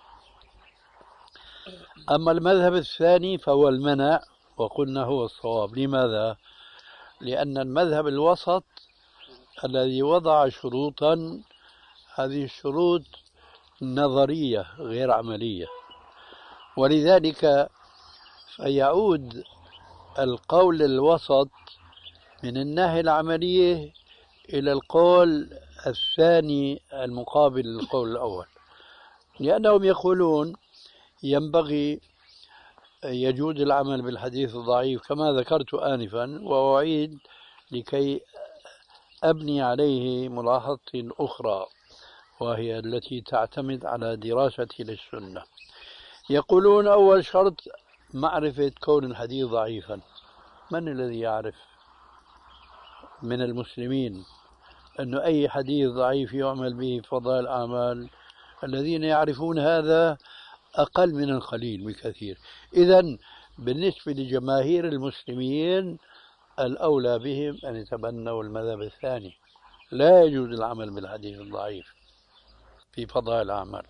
S2: أما المذهب الثاني فهو المنع، وقلنا هو الصواب. لماذا؟ لأن المذهب الوسط الذي وضع شروطا، هذه الشروط نظرية غير عملية، ولذلك فيعود القول الوسط من الناحية العملية إلى القول الثاني المقابل للقول الأول، لأنهم يقولون ينبغي يجوز العمل بالحديث الضعيف كما ذكرت آنفا، وأعيد لكي أبني عليه ملاحظة أخرى وهي التي تعتمد على دراستي للسنة. يقولون أول شرط معرفة كون الحديث ضعيفا. من الذي يعرف من المسلمين أن أي حديث ضعيف يعمل به في فضائل الأعمال؟ الذين يعرفون هذا أقل من القليل بكثير. إذن بالنسبة لجماهير المسلمين الأولى بهم أن يتبنوا المذهب الثاني، لا يجوز العمل بالحديث الضعيف في فضائل الأعمال.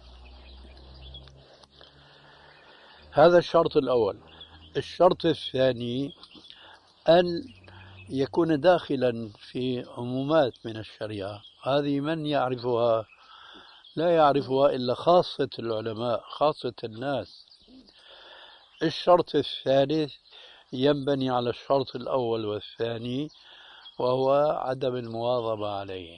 S2: هذا الشرط الأول. الشرط الثاني أن يكون داخلا في عمومات من الشريعة، هذه من يعرفها؟ لا يعرفها إلا خاصة العلماء، خاصة الناس. الشرط الثالث ينبني على الشرط الأول والثاني، وهو عدم المواظبة عليه.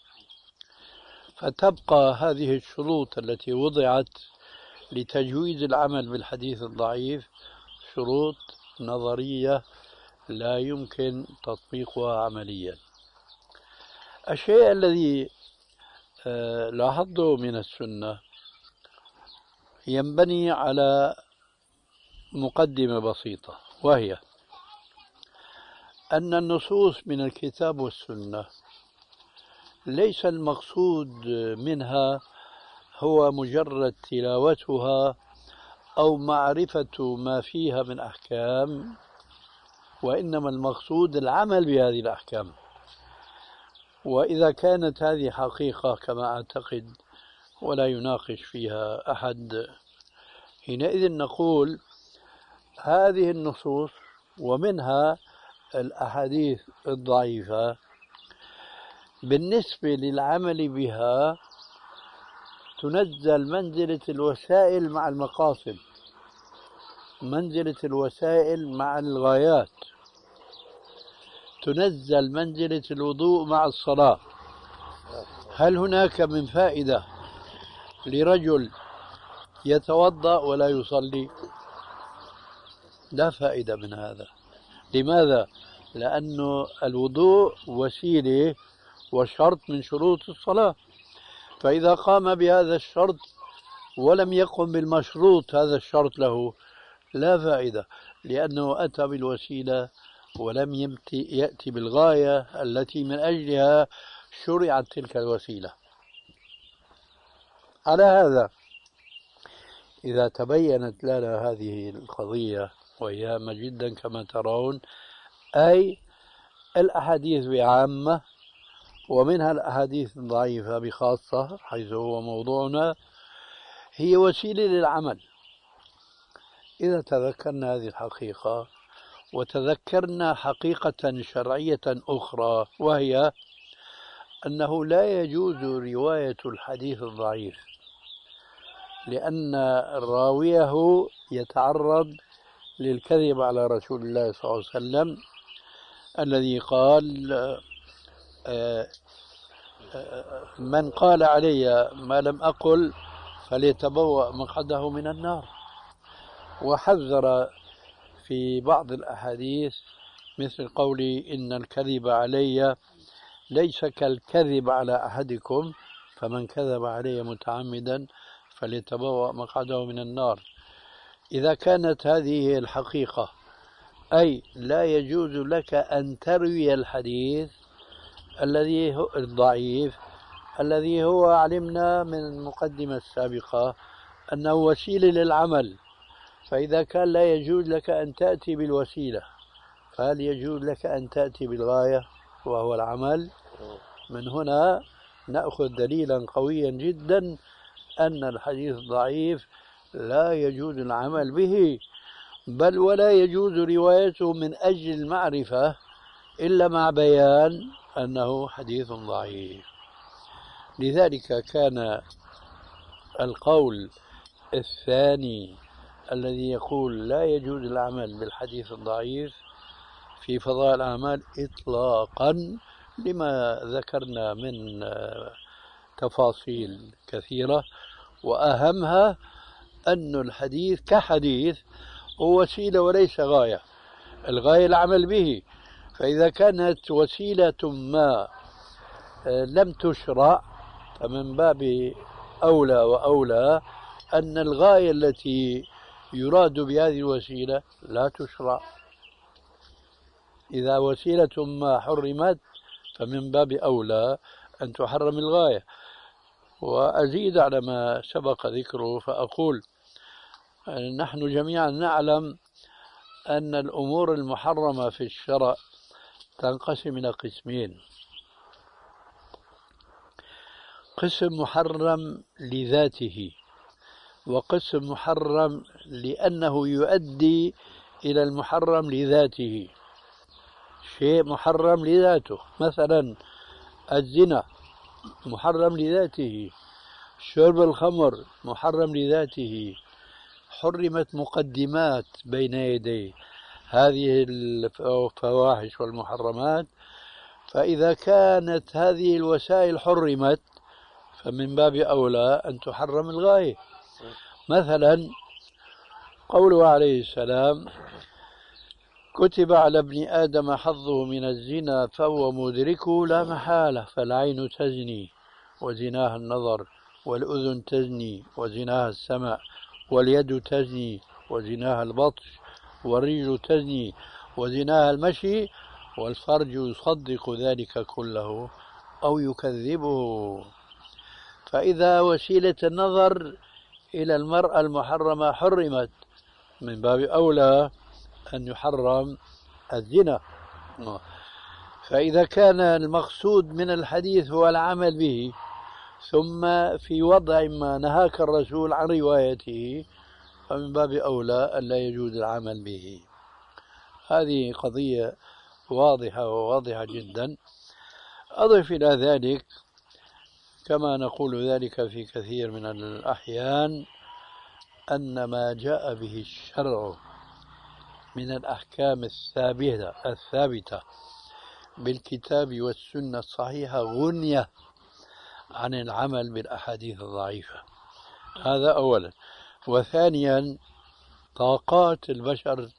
S2: فتبقى هذه الشروط التي وضعت لتجويز العمل بالحديث الضعيف شروط نظرية لا يمكن تطبيقها عمليا. الشيء الذي لاحظته من السنة ينبني على مقدمة بسيطة، وهي أن النصوص من الكتاب والسنة ليس المقصود منها هو مجرد تلاوتها أو معرفة ما فيها من أحكام، وإنما المقصود العمل بهذه الأحكام. وإذا كانت هذه حقيقة كما أعتقد ولا يناقش فيها أحد، حينئذ نقول هذه النصوص ومنها الأحاديث الضعيفة بالنسبة للعمل بها تنزل منزلة الوسائل مع المقاصد، منزلة الوسائل مع الغايات، تنزل منزلة الوضوء مع الصلاة. هل هناك من فائدة لرجل يتوضأ ولا يصلي؟ لا فائدة من هذا. لماذا؟ لأنه الوضوء وسيلة وشرط من شروط الصلاة، فإذا قام بهذا الشرط ولم يقم بالمشروط هذا الشرط له لا فائدة، لأنه أتى بالوسيلة ولم يأتي بالغاية التي من أجلها شرعت تلك الوسيلة. على هذا إذا تبينت لنا هذه القضية وهي هامة جدا كما ترون، أي الأحاديث بعامة ومنها الأحاديث الضعيفة بخاصة حيث هو موضوعنا، هي وسيلة للعمل. إذا تذكرنا هذه الحقيقة وتذكرنا حقيقة شرعية أخرى، وهي أنه لا يجوز رواية الحديث الضعيف، لأن راويه يتعرض للكذب على رسول الله صلى الله عليه وسلم الذي قال من قال علي ما لم أقل فليتبوأ مقعده من النار. وحذر في بعض الأحاديث مثل قولي إن الكذب علي ليس كالكذب على أحدكم فمن كذب علي متعمدا فليتبوأ مقعده من النار. إذا كانت هذه الحقيقة أي لا يجوز لك أن تروي الحديث الذي هو الضعيف الذي هو علمنا من المقدمة السابقة أنه وسيلة للعمل، فإذا كان لا يجوز لك أن تأتي بالوسيلة فهل يجوز لك أن تأتي بالغاية وهو العمل؟ من هنا نأخذ دليلا قويا جدا أن الحديث الضعيف لا يجوز العمل به، بل ولا يجوز روايته من أجل المعرفة إلا مع بيان أنه حديث ضعيف. لذلك كان القول الثاني الذي يقول لا يجوز العمل بالحديث الضعيف في فضائل الأعمال إطلاقا لما ذكرنا من تفاصيل كثيرة، وأهمها أن الحديث كحديث هو وسيلة وليس غاية، الغاية العمل به. فإذا كانت وسيلة ما لم تشرع فمن باب أولى وأولى أن الغاية التي يراد بهذه الوسيلة لا تشرع. إذا وسيلة ما حرمت فمن باب أولى أن تحرم الغاية. وأزيد على ما سبق ذكره فأقول نحن جميعا نعلم أن الأمور المحرمة في الشرع تنقسم إلى قسمين: قسم محرم لذاته، وقسم محرم لأنه يؤدي إلى المحرم لذاته. شيء محرم لذاته، مثلا الزنا محرم لذاته، شرب الخمر محرم لذاته، حرمت مقدمات بين يديه هذه الفواحش والمحرمات. فإذا كانت هذه الوسائل حرمت فمن باب أولى أن تحرم الغاية. مثلا قوله عليه السلام: كتب على ابن آدم حظه من الزنا فهو مدركه لا محالة، فالعين تزني وزناها النظر، والأذن تزني وزناها السمع، واليد تزني وزناها البطش، والرجل تزني وزناها المشي، والفرج يصدق ذلك كله أو يكذبه. فإذا وسيلة النظر إلى المرأة المحرمة حرمت من باب أولى أن يحرم الزنا. فإذا كان المقصود من الحديث هو العمل به، ثم في وضع ما نهاك الرسول عن روايته، فمن باب أولى أن لا يجوز العمل به. هذه قضية واضحة وواضحة جدا. أضف إلى ذلك كما نقول ذلك في كثير من الأحيان أن ما جاء به الشرع من الأحكام الثابتة بالكتاب والسنة الصحيحة غنية عن العمل بالأحاديث الضعيفة. هذا أولا. وثانيا طاقات البشر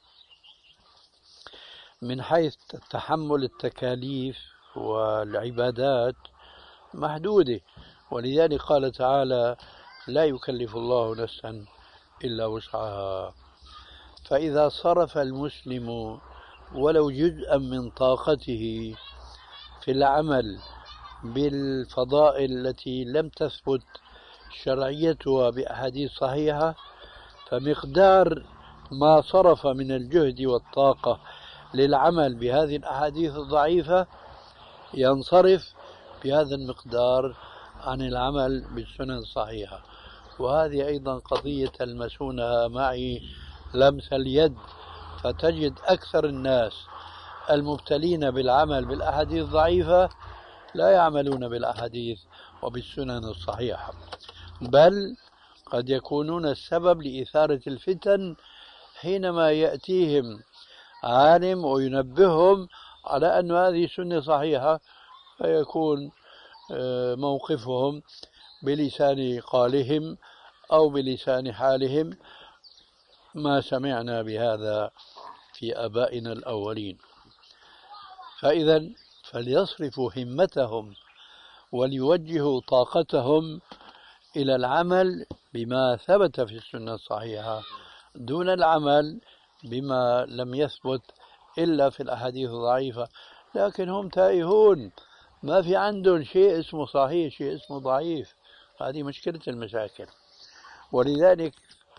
S2: من حيث تحمل التكاليف والعبادات محدودة، ولذلك قال تعالى: لا يكلف الله نفسا إلا وسعها. فإذا صرف المسلم ولو جزءا من طاقته في العمل بالفضائل التي لم تثبت شرعيتها بأحاديث صحيحة، فمقدار ما صرف من الجهد والطاقة للعمل بهذه الأحاديث الضعيفة ينصرف بهذا المقدار عن العمل بالسنن الصحيحة. وهذه أيضا قضية تلمسونها معي لمس اليد، فتجد أكثر الناس المبتلين بالعمل بالأحاديث الضعيفة لا يعملون بالأحاديث وبالسنن الصحيحة، بل قد يكونون السبب لإثارة الفتن حينما يأتيهم عالم وينبههم على أن هذه سنة صحيحة، فيكون موقفهم بلسان قالهم أو بلسان حالهم: ما سمعنا بهذا في آبائنا الأولين. فإذا فليصرفوا همتهم وليوجهوا طاقتهم إلى العمل بما ثبت في السنة الصحيحة دون العمل بما لم يثبت إلا في الأحاديث الضعيفة. لكن هم تائهون، ما في عندهم شيء اسمه صحيح شيء اسمه ضعيف. هذه مشكلة المشاكل. ولذلك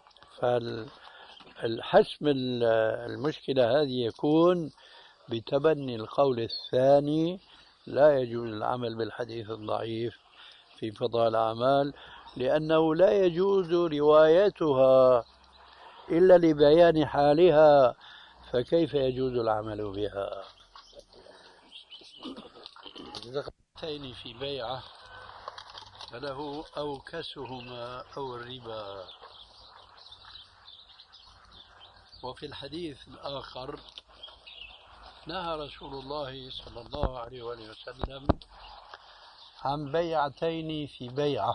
S2: فالحسم المشكلة هذه يكون بتبني القول الثاني: لا يجوز العمل بالحديث الضعيف في فضائل الأعمال، لأنه لا يجوز روايتها إلا لبيان حالها، فكيف يجوز العمل بها؟ ذكرتين في بيعة فله أوكسهما أو الربا. وفي الحديث الآخر نهى رسول الله صلى الله عليه وسلم عن بيعتين في بيعة.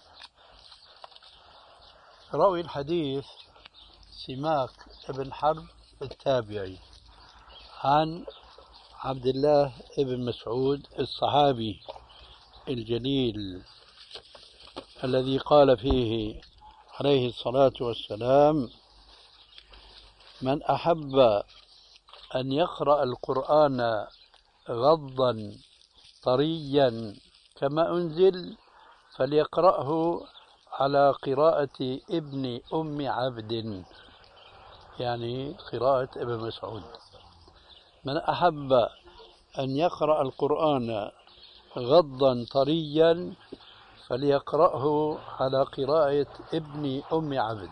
S2: راوي الحديث سماك بن حرب التابعي عن عبد الله بن مسعود الصحابي الجليل الذي قال فيه عليه الصلاة والسلام: من أحب أن يقرأ القرآن غضا طريا كما أنزل فليقرأه على قراءة ابن أم عبد، يعني قراءة ابن مسعود. من أحب أن يقرأ القرآن غضا طريا فليقرأه على قراءة ابن أم عبد.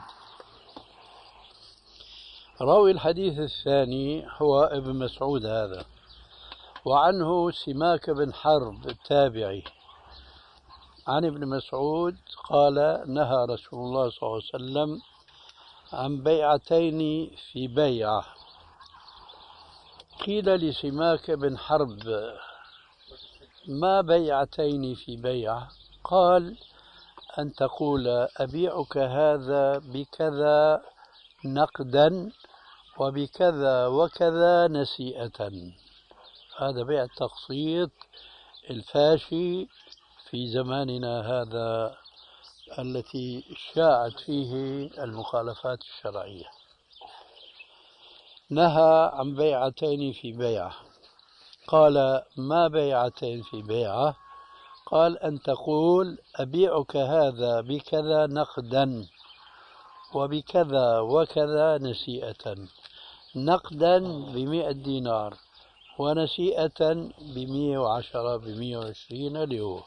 S2: راوي الحديث الثاني هو ابن مسعود هذا، وعنه سماك بن حرب التابعي عن ابن مسعود قال: نهى رسول الله صلى الله عليه وسلم عن بيعتين في بيعة. قيل لسماك بن حرب: ما بيعتين في بيعة؟ قال: أن تقول أبيعك هذا بكذا نقدا وبكذا وكذا نسيئة. هذا بيع التقسيط الفاشي في زماننا هذا التي شاعت فيه المخالفات الشرعية. نهى عن بيعتين في بيعة. قال: ما بيعتين في بيعة؟ قال: أن تقول أبيعك هذا بكذا نقدا وبكذا وكذا نسيئة. نقدا ب100 دينار ونسيئة ب110 ب120 ليرو.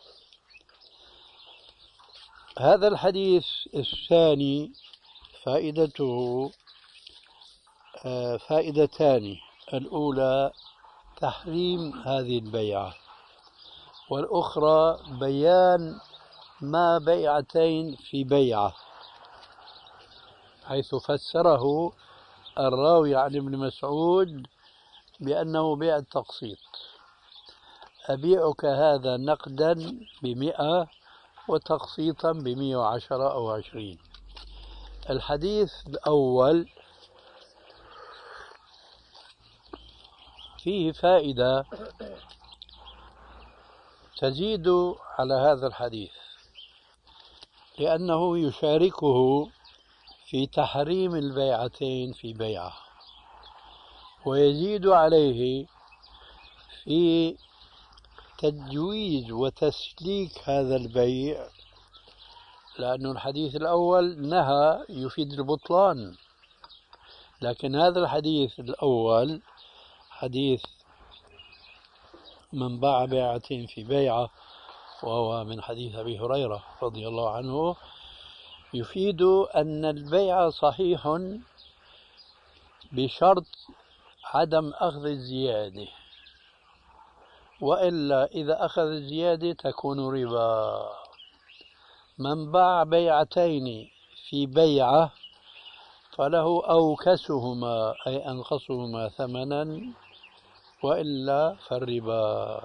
S2: هذا الحديث الثاني فائدته فائدتان: الأولى تحريم هذه البيعة، والأخرى بيان ما بيعتين في بيعة، حيث فسره الراوي عن ابن مسعود بأنه بيع التقسيط. أبيعك هذا نقدا ب100 وتقسيطا ب110 أو 20. الحديث الأول فيه فائدة تزيد على هذا الحديث، لأنه يشاركه في تحريم البيعتين في بيعة، ويزيد عليه في تجويز وتسليك هذا البيع، لأن الحديث الأول نهى يفيد البطلان، لكن هذا الحديث الأول حديث من باع بيعتين في بيعة، وهو من حديث أبي هريرة رضي الله عنه، يفيد أن البيع صحيح بشرط عدم أخذ الزيادة، وإلا إذا أخذ الزيادة تكون ربا. من باع بيعتين في بيعة فله أوكسهما أي أنقصهما ثمنا، وإلا فالربا.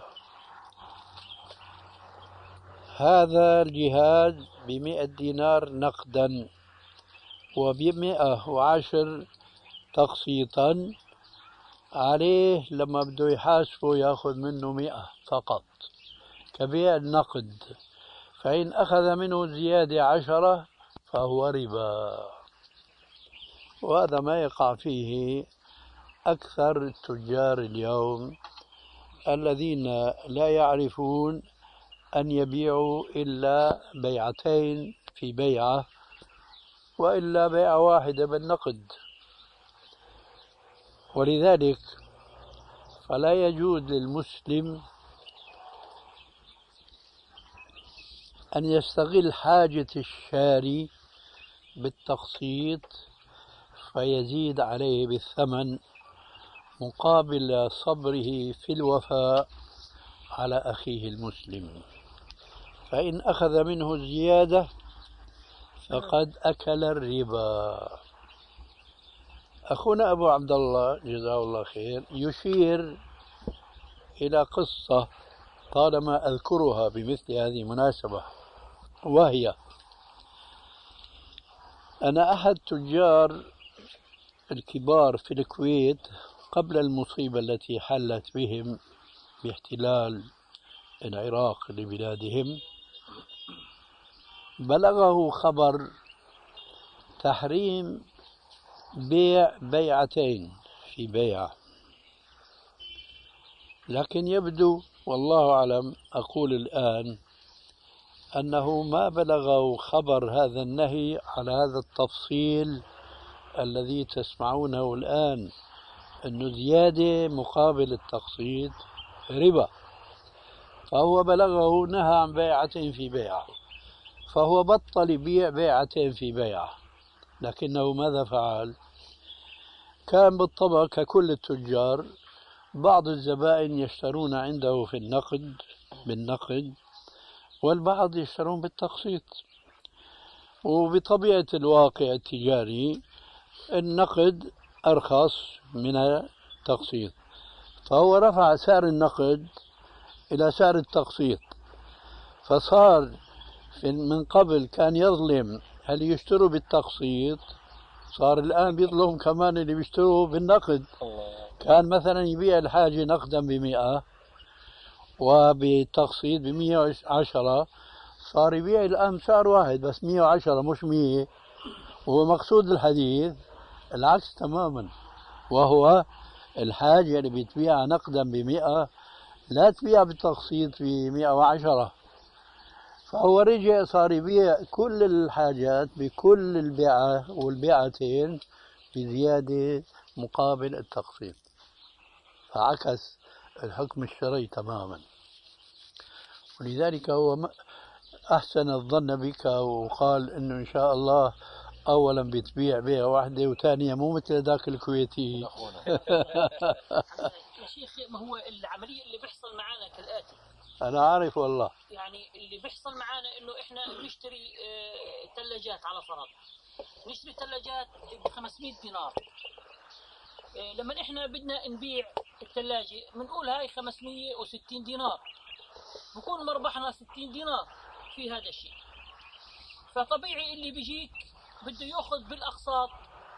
S2: هذا الجهاز ب100 دينار نقدا وب110 تقسيطا، عليه لما بده يحاسبه يأخذ منه 100 فقط كبيع النقد، فإن أخذ منه زيادة 10 فهو ربا. وهذا ما يقع فيه أكثر التجار اليوم الذين لا يعرفون أن يبيعوا إلا بيعتين في بيعة، وإلا بيعة واحدة بالنقد. ولذلك فلا يجوز للمسلم أن يستغل حاجة الشاري بالتقسيط فيزيد عليه بالثمن مقابل صبره في الوفاء على أخيه المسلم، فإن أخذ منه زيادة فقد أكل الربا. أخونا أبو عبد الله جزاه الله خير يشير إلى قصة طالما أذكرها بمثل هذه المناسبة، وهي أن أحد تجار الكبار في الكويت قبل المصيبة التي حلت بهم باحتلال العراق لبلادهم بلغه خبر تحريم بيع بيعتين في بيعة، لكن يبدو والله أعلم أقول الآن أنه ما بلغه خبر هذا النهي على هذا التفصيل الذي تسمعونه الآن، أنه زيادة مقابل التقسيط ربا، فهو بلغه نهى عن بيعتين في بيعة، فهو بطل يبيع بيعتين في بيعة، لكنه ماذا فعل؟ كان بالطبع ككل التجار بعض الزبائن يشترون عنده في النقد بالنقد والبعض يشترون بالتقسيط، وبطبيعة الواقع التجاري النقد أرخص من التقسيط، فهو رفع سعر النقد إلى سعر التقسيط، فصار من قبل كان يظلم هل يشتروا بالتقسيط، صار الآن بيظلم كمان اللي بيشتروا بالنقد. كان مثلا يبيع الحاجة نقدا ب100 وبالتقسيط ب110، صار يبيع الآن سعر واحد بس 110 مش 100. وهو مقصود الحديث العكس تماما، وهو الحاجة اللي بتبيع نقدا ب100 لا تبيع بالتقسيط ب110، فهو رجع صار يبيع كل الحاجات بكل البيعة والبيعتين بزيادة مقابل التقسيط، فعكس الحكم الشرعي تماما. ولذلك هو أحسن الظن بك وقال إنه إن شاء الله أولا بتبيع بيع واحدة وثانية مو مثل ذاك الكويتي.
S9: يا شيخ ما هو العملية اللي بيحصل معنا كالآتي،
S2: أنا عارف والله،
S9: يعني اللي بيحصل معنا إنه إحنا بنشتري ثلاجات على فرض، نشتري ثلاجات ب500 دينار، لما إحنا بدنا نبيع الثلاجة بنقول هاي 560 دينار، بكون مربحنا 60 دينار في هذا الشيء. فطبيعي اللي بيجيك بده يأخذ بالأقساط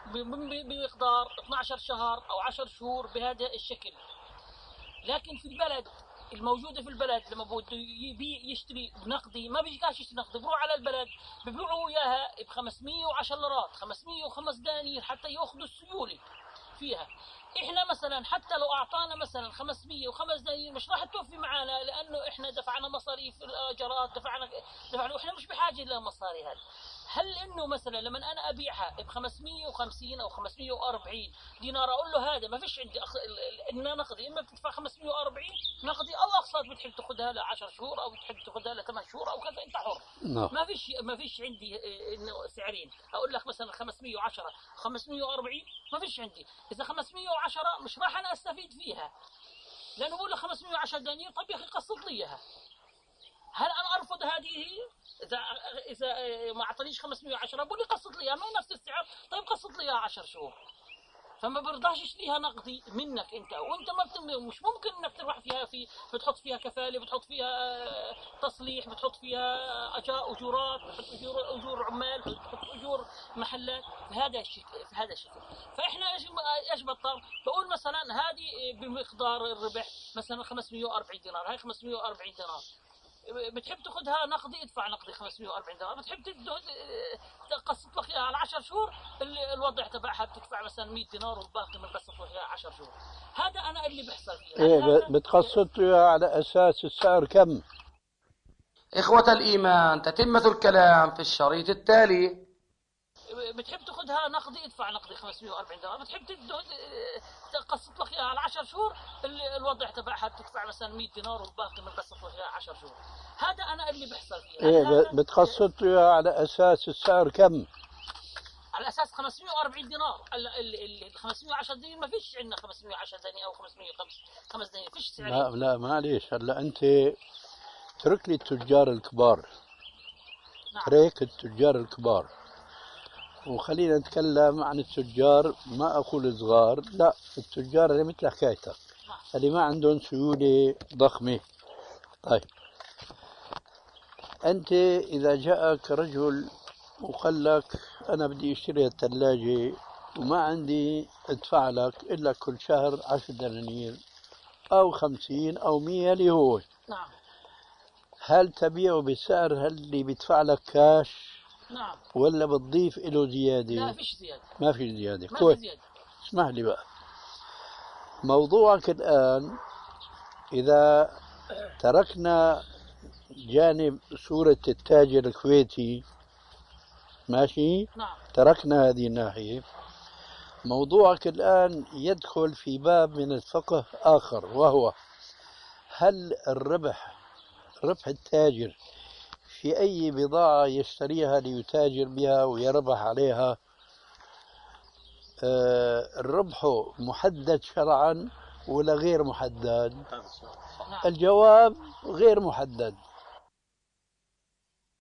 S9: بمقدار 12 شهر أو 10 شهور بهذا الشكل. لكن في البلد الموجودة في البلد لما بده يشتري بنقدي ما بيجيكاش يشتري نقدي، بروح على البلد ببيعوا إياها ب510 ليرات، 505 دنانير حتى يأخذوا السيولة فيها. إحنا مثلا حتى لو أعطانا مثلا 505 دنانير مش راح توفي معنا، لأنه إحنا دفعنا مصاريف الإيجارات، دفعنا وإحنا مش بحاجة إلى مصاري هذه. هل إنه مثلا لما أنا أبيعها ب550 أو 540 دينار أقول له هذا ما فيش عندي إنه نقدي، إما بتدفع 540 نقدي أو أقساط بتحب تأخذها ل10 شهور أو بتحب تأخذها ل8 شهور أو كذا، أنت حر. ما فيش عندي إنه سعرين أقول لك مثلا 510 540 ما فيش عندي. إذا 510 مش راح أنا أستفيد فيها، لأنه بقول لك 510 دنانير، طب يا أخي قسط لي إياها. هل أنا أرفض هذه؟ إذا ما أعطانيش 510 بقول لي قسط لي ما نفس السعر، طيب قسط لي 10 شهور. فما برضاش يشتريها نقدي منك أنت، وأنت ما مش ممكن إنك تروح فيها بتحط فيها كفالة، بتحط فيها تصليح، بتحط فيها أجورات، بتحط أجور عمال، بتحط أجور محلات في هذا الشكل. فإحنا إيش بطل بقول مثلا هذه بمقدار الربح مثلا 540 دينار، هاي 540 دينار بتحب تاخذها نقدي ادفع نقدي 540 دينار، بتحب تقسط لك اياها على 10 شهور الوضع تبعها بتدفع مثلا 100 دينار والباقي بنقسط لك اياها 10 شهور. هذا انا اللي بيحصل فيه.
S2: ايه بتقسط على اساس السعر كم؟
S1: إخوة الإيمان، تتمة الكلام في الشريط التالي.
S9: بتحب تاخذها نقدي ادفع نقدي 540 دينار، بتحب تقسط لك اياها على 10 شهور الوضع تبعها بتدفع مثلا 100 دينار والباقي مقسط لك اياها 10 شهور. هذا انا اللي بيحصل فيه.
S2: ايه بتقسط على اساس السعر كم؟
S9: على اساس 540 دينار. ال 510 دنانير ما فيش عندنا 510 دنانير او 505 دنانير، فيش سعر.
S2: لا معليش، هلا انت اترك لي التجار الكبار.
S9: نعم.
S2: ترك التجار الكبار وخلينا نتكلم عن التجار، ما أقول صغار، لا، التجار اللي مثل حكايتك اللي ما عندهم سيولة ضخمة. طيب أنت إذا جاءك رجل وقال لك أنا بدي أشتري الثلاجة وما عندي أدفع لك إلا كل شهر 10 دنانير أو 50 أو 100 اللي هو،
S9: نعم،
S2: هل تبيعه بالسعر اللي بيدفع لك كاش؟
S9: نعم.
S2: ولا بتضيف له زيادة؟
S9: لا فيش زيادة.
S2: ما في زيادة.
S9: ما في زيادة.
S2: اسمح لي بقى، موضوعك الآن إذا تركنا جانب صورة التاجر الكويتي، ماشي؟
S9: نعم.
S2: تركنا هذه الناحية، موضوعك الآن يدخل في باب من الفقه آخر، وهو هل ربح التاجر في أي بضاعة يشتريها ليتاجر بها ويربح عليها الربح محدد شرعا ولا غير محدد؟ الجواب غير محدد.